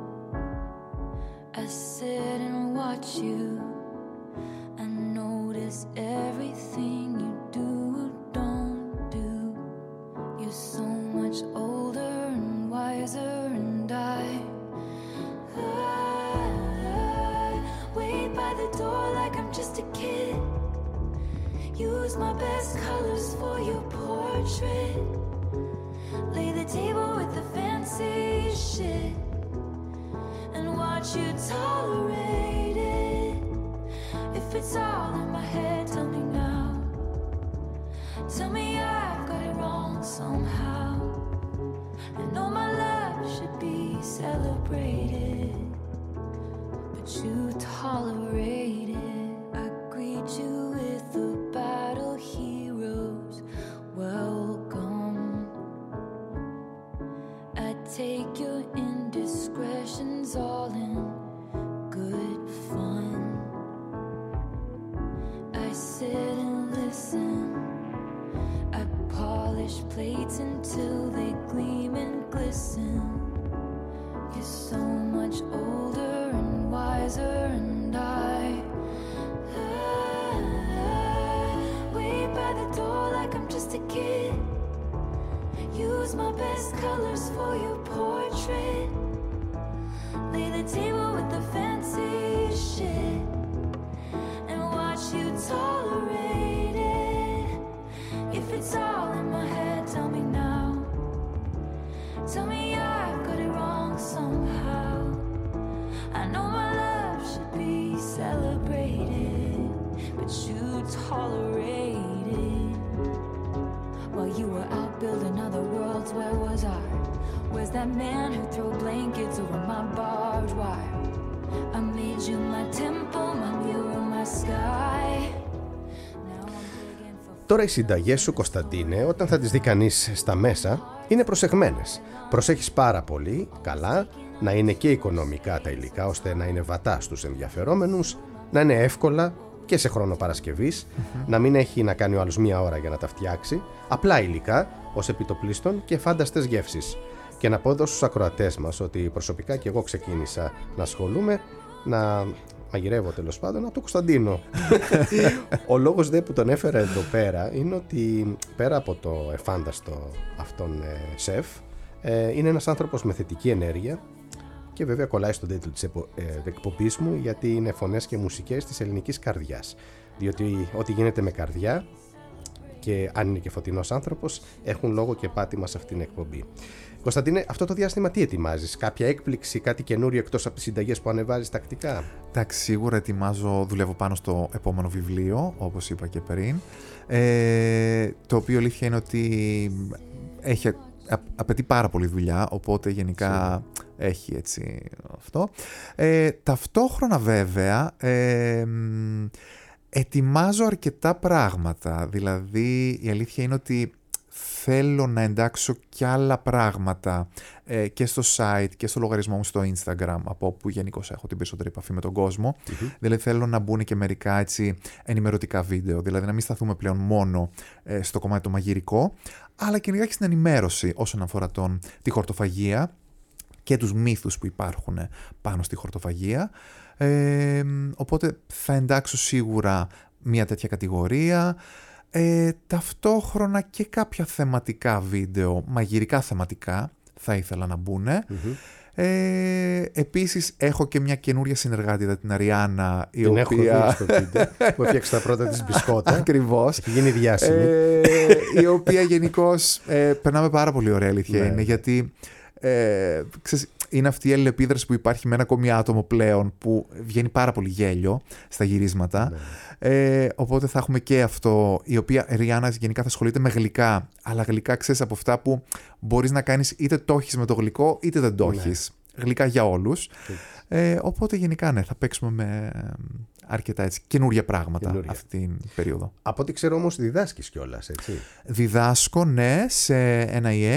I sit and watch you. I notice everything you do or don't do. You're so much older and wiser, and I the door like I'm just a kid. Use my best colors for your portrait. Lay the table with the fancy shit and watch you tolerate it. If it's all in my head, tell me now. Tell me I've got it wrong somehow. I know my love should be celebrated, but you tolerate it. I greet you with the battle heroes. Welcome. I take your indiscretions all in good fun. I sit and listen. I polish plates until they gleam and glisten. You're so much older and wiser, and I, I wait by the door like I'm just a kid. best colors for your portrait. Lay the table with the fancy shit and watch you tolerate it. If it's all in my head, tell me now. Tell me I've got it wrong somehow. I know my love should be celebrated, but you tolerate it. While you were out building other worlds, where was I? Where's that man who threw blankets over my barbed wire? I made you my temple, my mirror, my sky. Now I'm begging for... Τώρα οι συνταγές σου, Κωνσταντίνε, όταν θα τις δει κανείς στα μέσα, είναι προσεγμένες. Προσέχεις πάρα πολύ, καλά, να είναι και οικονομικά τα υλικά, ώστε να είναι βατά στους ενδιαφερόμενους, να είναι εύκολα και σε χρόνο Παρασκευής, mm-hmm. να μην έχει να κάνει ο άλλος μία ώρα για να τα φτιάξει, απλά υλικά, ως επιτοπλίστων και φάνταστες γεύσεις. Και να πω εδώ στους ακροατές μας ότι προσωπικά και εγώ ξεκίνησα να ασχολούμαι, να μαγειρεύω τέλος πάντων από τον Κωνσταντίνο. Ο λόγος δε που τον έφερα εδώ πέρα είναι ότι πέρα από το εφάνταστο αυτόν ε, σεφ, ε, είναι ένας άνθρωπος με θετική ενέργεια και βέβαια κολλάει στον τίτλο της επο, ε, εκπομπής μου, γιατί είναι φωνές και μουσικές της ελληνικής καρδιάς. Διότι ό,τι γίνεται με καρδιά, και αν είναι και φωτεινός άνθρωπος, έχουν λόγο και πάτημα σε αυτήν την εκπομπή. Κωνσταντίνε, αυτό το διάστημα τι ετοιμάζεις? Κάποια έκπληξη, κάτι καινούριο εκτός από τις συνταγές που ανεβάζεις τακτικά? Εντάξει, σίγουρα ετοιμάζω, δουλεύω πάνω στο επόμενο βιβλίο, όπως είπα και πριν. Ε, το οποίο αλήθεια είναι ότι έχει, α, απαιτεί πάρα πολύ δουλειά, οπότε γενικά Σίγουρα. έχει έτσι αυτό. Ε, ταυτόχρονα βέβαια... Ε, ετοιμάζω αρκετά πράγματα, δηλαδή η αλήθεια είναι ότι θέλω να εντάξω κι άλλα πράγματα ε, και στο site και στο λογαριασμό μου στο Instagram, από όπου γενικώς έχω την περισσότερη επαφή με τον κόσμο. Mm-hmm. Δηλαδή θέλω να μπουν και μερικά έτσι ενημερωτικά βίντεο, δηλαδή να μην σταθούμε πλέον μόνο ε, στο κομμάτι το μαγειρικό, αλλά και λιγάκι στην ενημέρωση όσον αφορά τον, τη χορτοφαγία και τους μύθους που υπάρχουν πάνω στη χορτοφαγία. Ε, οπότε θα εντάξω σίγουρα μια τέτοια κατηγορία, ε, ταυτόχρονα και κάποια θεματικά βίντεο, μαγειρικά θεματικά θα ήθελα να μπουν. Mm-hmm. Ε, επίσης έχω και μια καινούρια συνεργάτητα, την Αριάννα, η την οποία... έχω δει στο βίντεο που έφτιαξε τα πρώτα της μπισκότα. Ακριβώς. Έχει γίνει διάσημη. Ε, η οποία γενικώς ε, περνάμε πάρα πολύ ωραία, αλήθεια είναι, γιατί ε, ξέρεις, είναι αυτή η αλληλεπίδραση που υπάρχει με ένα ακόμη άτομο πλέον, που βγαίνει πάρα πολύ γέλιο στα γυρίσματα. Ναι. Ε, οπότε θα έχουμε και αυτό, η οποία η Ριάννα γενικά θα ασχολείται με γλυκά, αλλά γλυκά ξέρεις από αυτά που μπορείς να κάνεις είτε το έχεις με το γλυκό είτε δεν το έχεις. Ναι. Γλυκά για όλους. Ε, οπότε γενικά ναι, θα παίξουμε με αρκετά έτσι καινούρια πράγματα καινούρια. Αυτή την περίοδο. Από ό,τι ξέρω όμως διδάσκεις κιόλας, έτσι? Διδάσκω, ναι, σε ένα ι